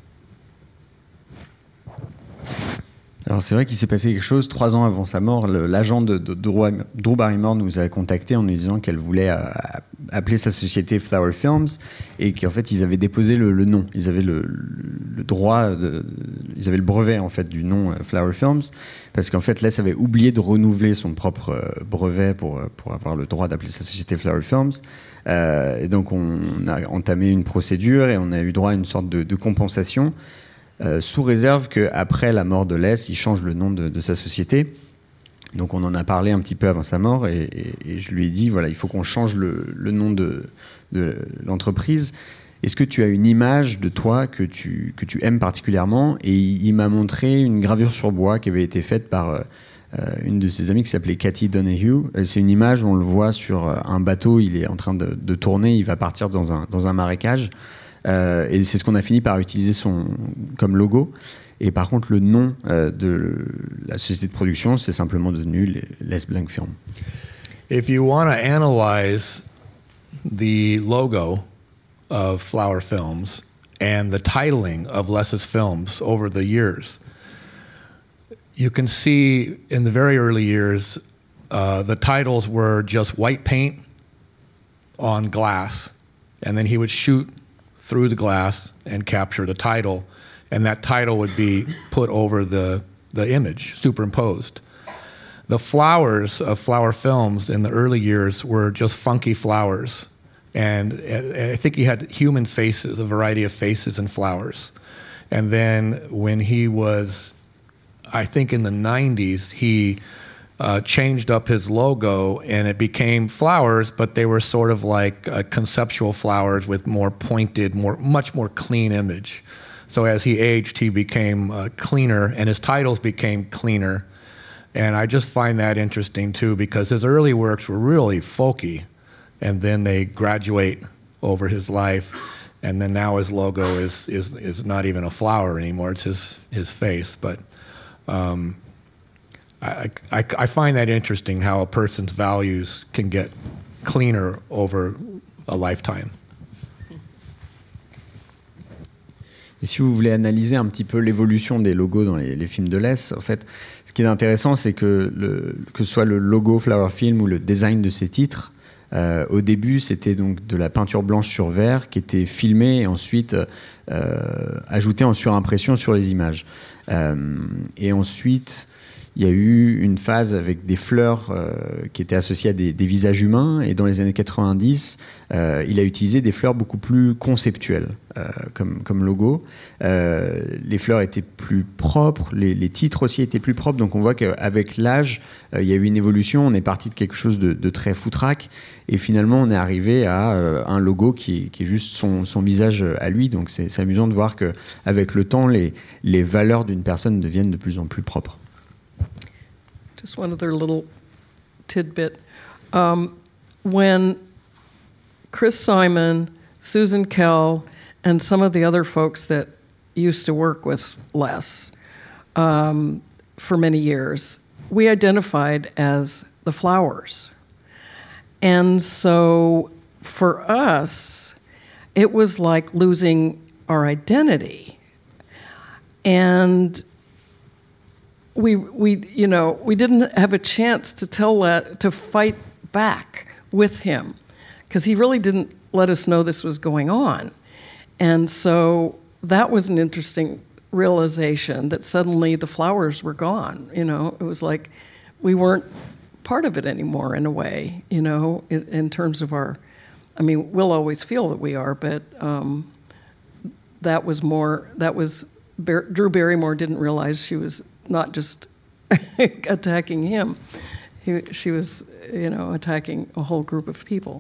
S4: Alors c'est vrai qu'il s'est passé quelque chose 3 ans avant sa mort. L'agent de Drew Barrymore nous a contacté en nous disant qu'elle voulait appeler sa société Flower Films, et qu'en fait ils avaient déposé le nom. Ils avaient le droit, ils avaient le brevet en fait du nom Flower Films, parce qu'en fait Les avait oublié de renouveler son propre brevet pour avoir le droit d'appeler sa société Flower Films. Et donc on a entamé une procédure et on a eu droit à une sorte de compensation. Sous réserve qu'après la mort de Les, il change le nom de sa société. Donc on en a parlé un petit peu avant sa mort, et je lui ai dit, voilà, il faut qu'on change le nom de l'entreprise. Est-ce que tu as une image de toi que tu aimes particulièrement? Et il m'a montré une gravure sur bois qui avait été faite par une de ses amies qui s'appelait Cathy Donahue. C'est une image où on le voit sur un bateau, il est en train de tourner, il va partir dans un marécage. Et c'est ce qu'on a fini par utiliser comme logo. Et par contre, le nom de la société de production, c'est simplement devenu Les Blank Films.
S5: If you want to analyze the logo of Flower Films and the titling of Les's films over the years, you can see in the very early years, the titles were just white paint on glass, and then he would shoot through the glass and capture the title, and that title would be put over the image, superimposed. The flowers of Flower Films in the early years were just funky flowers, and I think he had human faces, a variety of faces and flowers. And then when he was, I think in the 90s, he changed up his logo, and it became flowers, but they were sort of like conceptual flowers with more pointed, much more clean image. So as he aged, he became cleaner, and his titles became cleaner. And I just find that interesting too, because his early works were really folky, and then they graduate over his life, and then now his logo is not even a flower anymore; it's his face. But I find that interesting, how a person's values can get cleaner over a lifetime.
S4: Et si vous voulez analyser un petit peu l'évolution des logos dans les films de Les, en fait, ce qui est intéressant, c'est que ce soit le logo Flower Film ou le design de ces titres, au début, c'était donc de la peinture blanche sur verre qui était filmée et ensuite ajoutée en surimpression sur les images. Et ensuite, il y a eu une phase avec des fleurs qui étaient associées à des visages humains, et dans les années 90, il a utilisé des fleurs beaucoup plus conceptuelles comme logo. Les fleurs étaient plus propres, les titres aussi étaient plus propres, donc on voit qu'avec l'âge, il y a eu une évolution. On est parti de quelque chose de très foutraque, et finalement on est arrivé à un logo qui est juste son visage à lui. Donc c'est amusant de voir qu'avec le temps, les valeurs d'une personne deviennent de plus en plus propres.
S3: Just one other little tidbit. When Chris Simon, Susan Kell, and some of the other folks that used to work with Les, for many years, we identified as the flowers. And so for us, it was like losing our identity. And we didn't have a chance to fight back with him, because he really didn't let us know this was going on. And so that was an interesting realization, that suddenly the flowers were gone. It was like we weren't part of it anymore, in a way, in terms of our, we'll always feel that we are, but Drew Barrymore didn't realize she was not just attacking him. She was, attacking a whole group of people.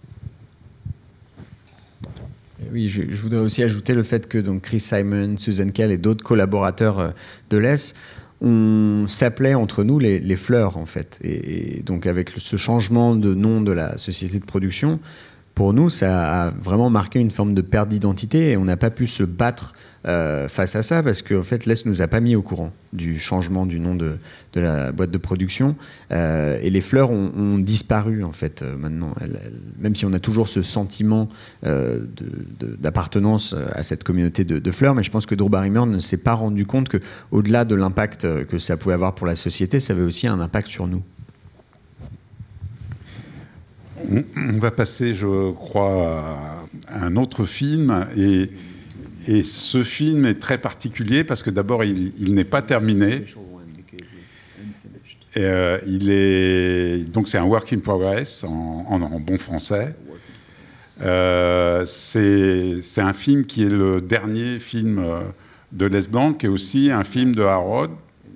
S4: Oui, je voudrais aussi ajouter le fait que donc Chris Simon, Susan Kell et d'autres collaborateurs de Les, on s'appelait entre nous les fleurs, en fait. Et donc avec ce changement de nom de la société de production, pour nous, ça a vraiment marqué une forme de perte d'identité, et on n'a pas pu se battre face à ça, parce qu'en fait, Les nous a pas mis au courant du changement du nom de la boîte de production, et les fleurs ont disparu, en fait, maintenant. Même si on a toujours ce sentiment d'appartenance à cette communauté de fleurs, mais je pense que Drew Barrymore ne s'est pas rendu compte qu'au-delà de l'impact que ça pouvait avoir pour la société, ça avait aussi un impact sur nous.
S2: On va passer, je crois, à un autre film, et ce film est très particulier parce que d'abord il n'est pas terminé. Donc c'est un work in progress en bon français. C'est un film qui est le dernier film de Les Blanc, qui est aussi un film de Harrod.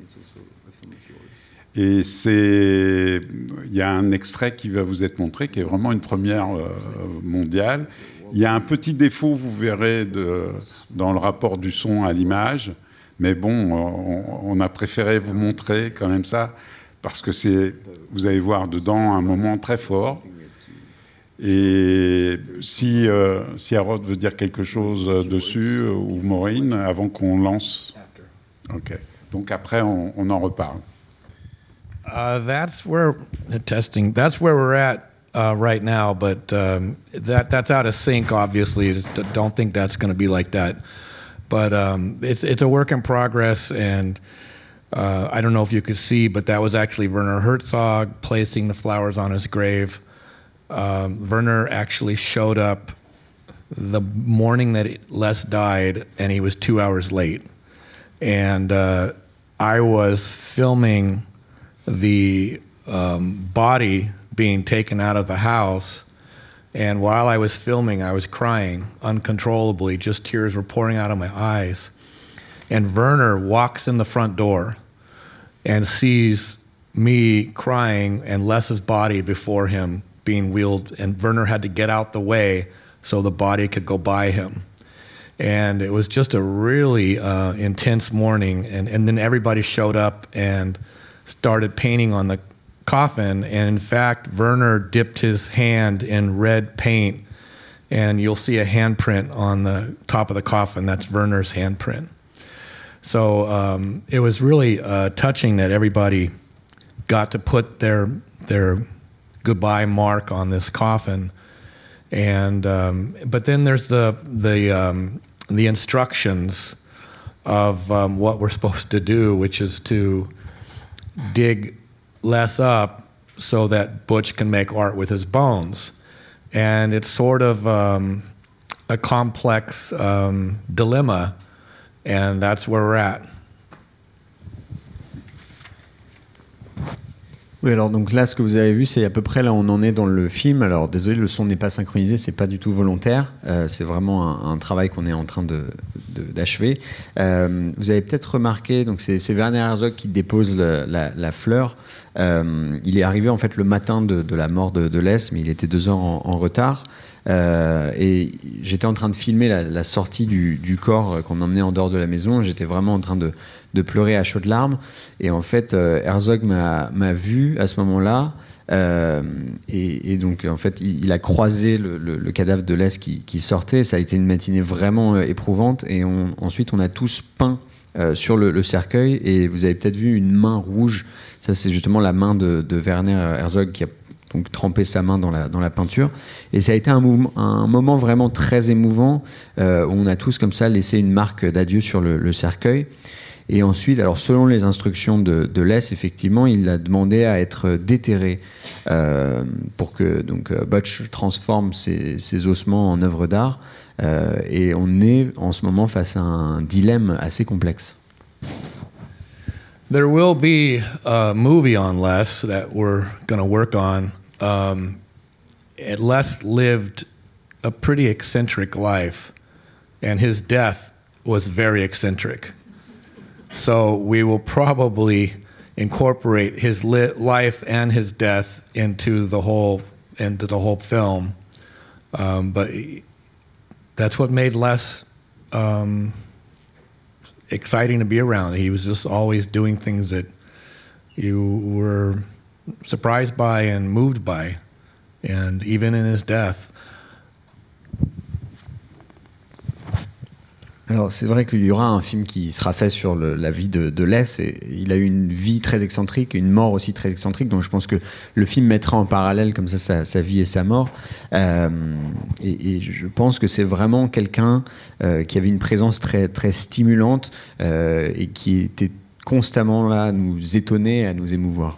S2: Et il y a un extrait qui va vous être montré, qui est vraiment une première mondiale. Il y a un petit défaut, vous verrez, dans le rapport du son à l'image. Mais bon, on a préféré vous montrer quand même ça, parce que vous allez voir dedans un moment très fort. Et si Harrod veut dire quelque chose dessus, ou Maureen, avant qu'on lance. OK. Donc après, on en reparle.
S5: That's where we're at right now, but that's out of sync, obviously. Don't think that's going to be like that. But it's a work in progress, and I don't know if you could see, but that was actually Werner Herzog placing the flowers on his grave. Werner actually showed up the morning that Les died, and he was 2 hours late. And I was filming the body being taken out of the house, and while I was filming, I was crying uncontrollably. Just tears were pouring out of my eyes. And Werner walks in the front door and sees me crying and Les's body before him being wheeled, and Werner had to get out the way so the body could go by him. And it was just a really intense morning, and then everybody showed up and started painting on the coffin, and in fact, Werner dipped his hand in red paint, and you'll see a handprint on the top of the coffin. That's Werner's handprint. So it was really touching that everybody got to put their goodbye mark on this coffin, and but then there's the instructions of what we're supposed to do, which is to dig Les up so that Butch can make art with his bones. And it's sort of a complex dilemma, and that's where we're at.
S4: Oui, alors donc là, ce que vous avez vu, c'est à peu près là où on en est dans le film. Alors désolé, le son n'est pas synchronisé, c'est pas du tout volontaire. C'est vraiment un travail qu'on est en train d'achever. Vous avez peut-être remarqué, donc c'est Werner Herzog qui dépose la fleur. Il est arrivé en fait le matin de la mort de Les, mais il était 2 heures en retard. Et j'étais en train de filmer la sortie du corps qu'on emmenait en dehors de la maison. J'étais vraiment en train de pleurer à chaudes larmes, et en fait Herzog m'a vu à ce moment-là, et donc en fait il a croisé le cadavre de Les qui sortait. Ça a été une matinée vraiment éprouvante, et ensuite on a tous peint sur le cercueil, et vous avez peut-être vu une main rouge. Ça, c'est justement la main de Werner Herzog qui a donc trempé sa main dans la peinture. Et ça a été un moment vraiment très émouvant, où on a tous comme ça laissé une marque d'adieu sur le cercueil. Et ensuite, alors selon les instructions de Les, effectivement, il a demandé à être déterré pour que donc Butch transforme ses ossements en œuvres d'art. Et on est en ce moment face à un dilemme assez complexe.
S5: There will be a movie on Les that we're going to work on. Les lived a pretty eccentric life, and his death was very eccentric. So we will probably incorporate his life and his death into the whole film. But that's what made Les exciting to be around. He was just always doing things that you were surprised by and moved by, and even in his death.
S4: Alors c'est vrai qu'il y aura un film qui sera fait sur la vie de Les, et il a eu une vie très excentrique et une mort aussi très excentrique, donc je pense que le film mettra en parallèle comme ça sa vie et sa mort, et je pense que c'est vraiment quelqu'un qui avait une présence très, très stimulante, et qui était constamment là à nous étonner, à nous émouvoir.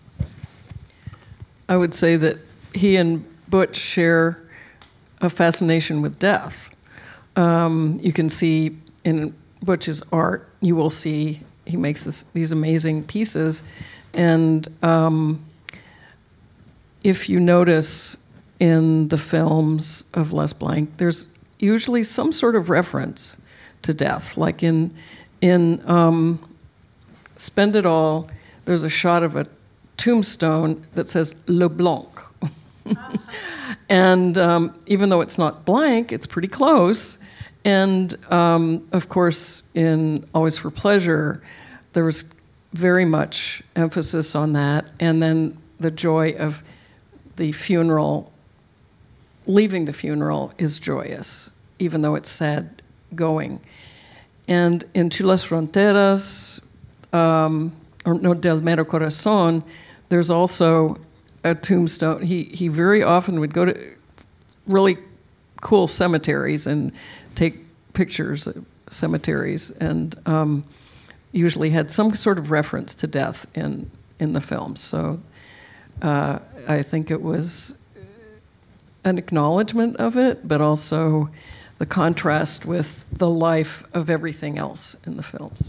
S3: I would say that he and Butch share a fascination with death. You can see in Butch's art, you will see he makes these amazing pieces. And if you notice in the films of Les Blanc, there's usually some sort of reference to death. Like in Spend It All, there's a shot of a tombstone that says Le Blanc. And even though it's not blank, it's pretty close. And of course, in Always for Pleasure, there was very much emphasis on that. And then the joy of the funeral, leaving the funeral is joyous, even though it's sad going. And in Chulas Fronteras, or No del Mero Corazon, there's also a tombstone. He very often would go to really cool cemeteries and take pictures of cemeteries, and usually had some sort of reference to death in the film. So I think it was an acknowledgement of it, but also the contrast with the life of everything else in the films.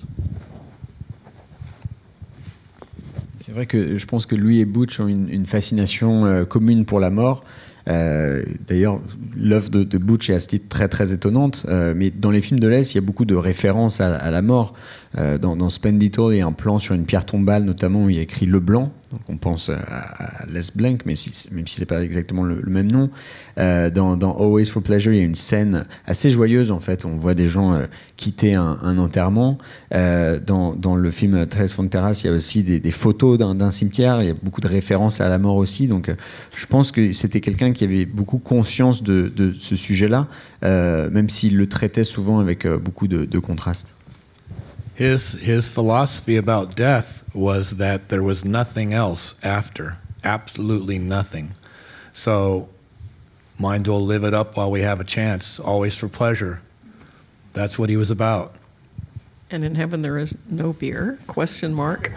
S4: C'est vrai que je pense que lui et Butch ont une fascination commune pour la mort. D'ailleurs, l'œuvre de Butch est à ce titre très très étonnante, mais dans les films de Les, il y a beaucoup de références à la mort. Dans Spend It All, il y a un plan sur une pierre tombale, notamment où il y a écrit Le Blanc, donc on pense à Les Blanc, même si c'est pas exactement le même nom. Dans Always for Pleasure, il y a une scène assez joyeuse en fait, où on voit des gens quitter un enterrement. Dans le film Tres Fronteras, il y a aussi des photos d'un cimetière, il y a beaucoup de références à la mort aussi, donc je pense que c'était quelqu'un qui avait beaucoup conscience de ce sujet-là, même s'il le traitait souvent avec beaucoup de contrastes.
S5: His philosophy about death was that there was nothing else after, absolutely nothing. So, might as well live it up while we have a chance, always for pleasure. That's what he was about.
S3: And in heaven there is no beer? Question mark.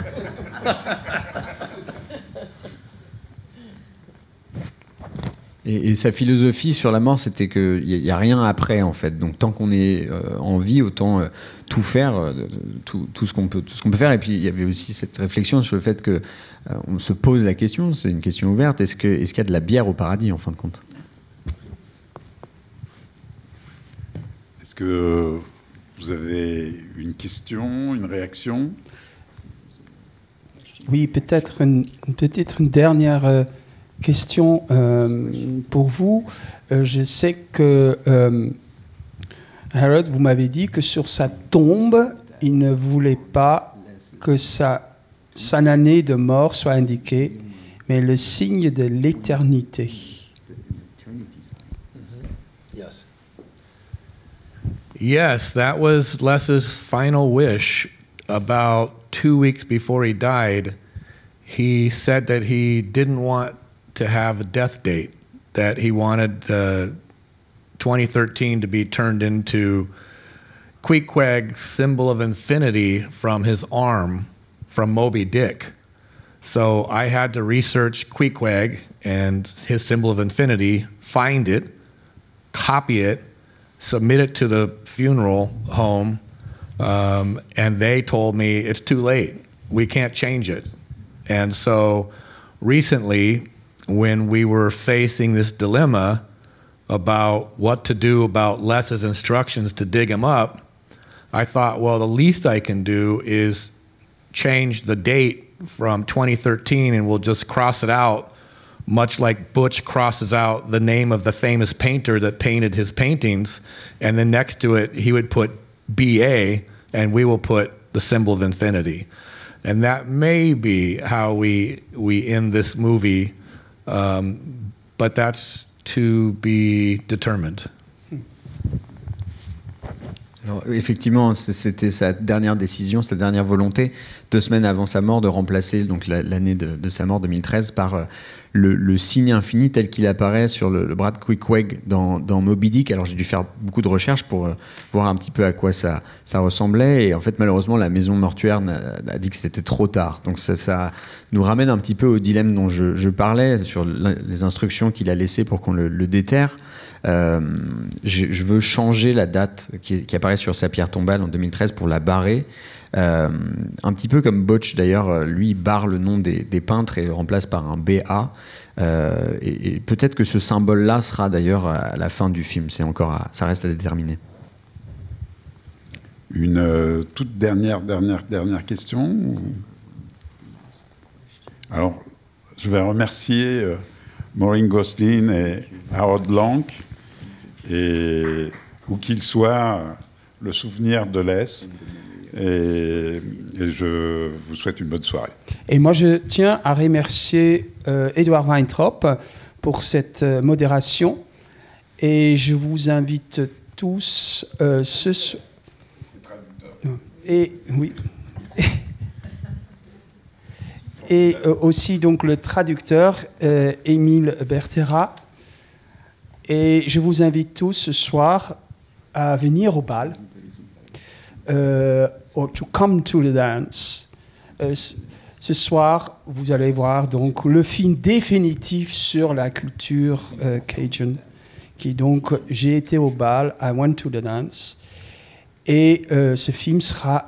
S4: Et sa philosophie sur la mort, c'était qu'il n'y a rien après, en fait. Donc, tant qu'on est en vie, autant tout faire, tout ce qu'on peut faire. Et puis, il y avait aussi cette réflexion sur le fait qu'on se pose la question, c'est une question ouverte, est-ce qu'il y a de la bière au paradis, en fin de compte ?
S2: Est-ce que vous avez une question, une réaction ?
S1: Oui, peut-être une dernière question pour vous. Je sais que Harold, vous m'avez dit que sur sa tombe, il ne voulait pas que sa année de mort soit indiquée, mais le signe de l'éternité.
S5: Yes. Yes, that was Les's final wish. About 2 weeks before he died, he said that he didn't want to have a death date, that he wanted 2013 to be turned into Queequeg's symbol of infinity from his arm from Moby Dick. So I had to research Queequeg and his symbol of infinity, find it, copy it, submit it to the funeral home, and they told me it's too late. We can't change it. And so recently, when we were facing this dilemma about what to do about Les's instructions to dig him up, I thought, well, the least I can do is change the date from 2013 and we'll just cross it out, much like Butch crosses out the name of the famous painter that painted his paintings, and then next to it he would put BA and we will put the symbol of infinity. And that may be how we end this movie, but that's to be determined.
S4: Alors, effectivement, c'était sa dernière décision, sa dernière volonté, 2 semaines avant sa mort, de remplacer donc l'année de sa mort, 2013, par le signe infini tel qu'il apparaît sur le bras de Queequeg dans Moby Dick. Alors j'ai dû faire beaucoup de recherches pour voir un petit peu à quoi ça ressemblait, et en fait malheureusement la maison mortuaire a dit que c'était trop tard. Donc ça nous ramène un petit peu au dilemme dont je parlais sur les instructions qu'il a laissées pour qu'on le déterre. Je veux changer la date qui apparaît sur sa pierre tombale en 2013 pour la barrer. Un petit peu comme Butch d'ailleurs, lui il barre le nom des peintres et le remplace par un BA, et peut-être que ce symbole là sera d'ailleurs à la fin du film. Ça reste à déterminer.
S2: Une toute dernière question. Alors je vais remercier Maureen Gosselin et Harold Blanc, et où qu'il soit, le souvenir de Les. Et je vous souhaite une bonne soirée.
S1: Et moi, je tiens à remercier Edward Weintraub pour cette modération. Et je vous invite tous et aussi donc le traducteur Émile Bertera. Et je vous invite tous ce soir à venir au bal. Or to come to the dance. Ce soir, vous allez voir donc le film définitif sur la culture Cajun, qui donc J'ai été au bal, I went to the dance, et ce film sera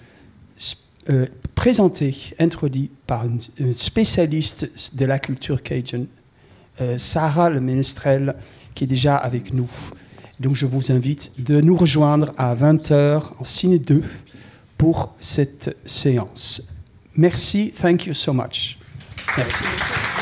S1: présenté, introduit par une spécialiste de la culture Cajun, Sarah le Ménestrel, qui est déjà avec nous. Donc je vous invite de nous rejoindre à 20h en Ciné 2 pour cette séance. Merci, thank you so much. Merci.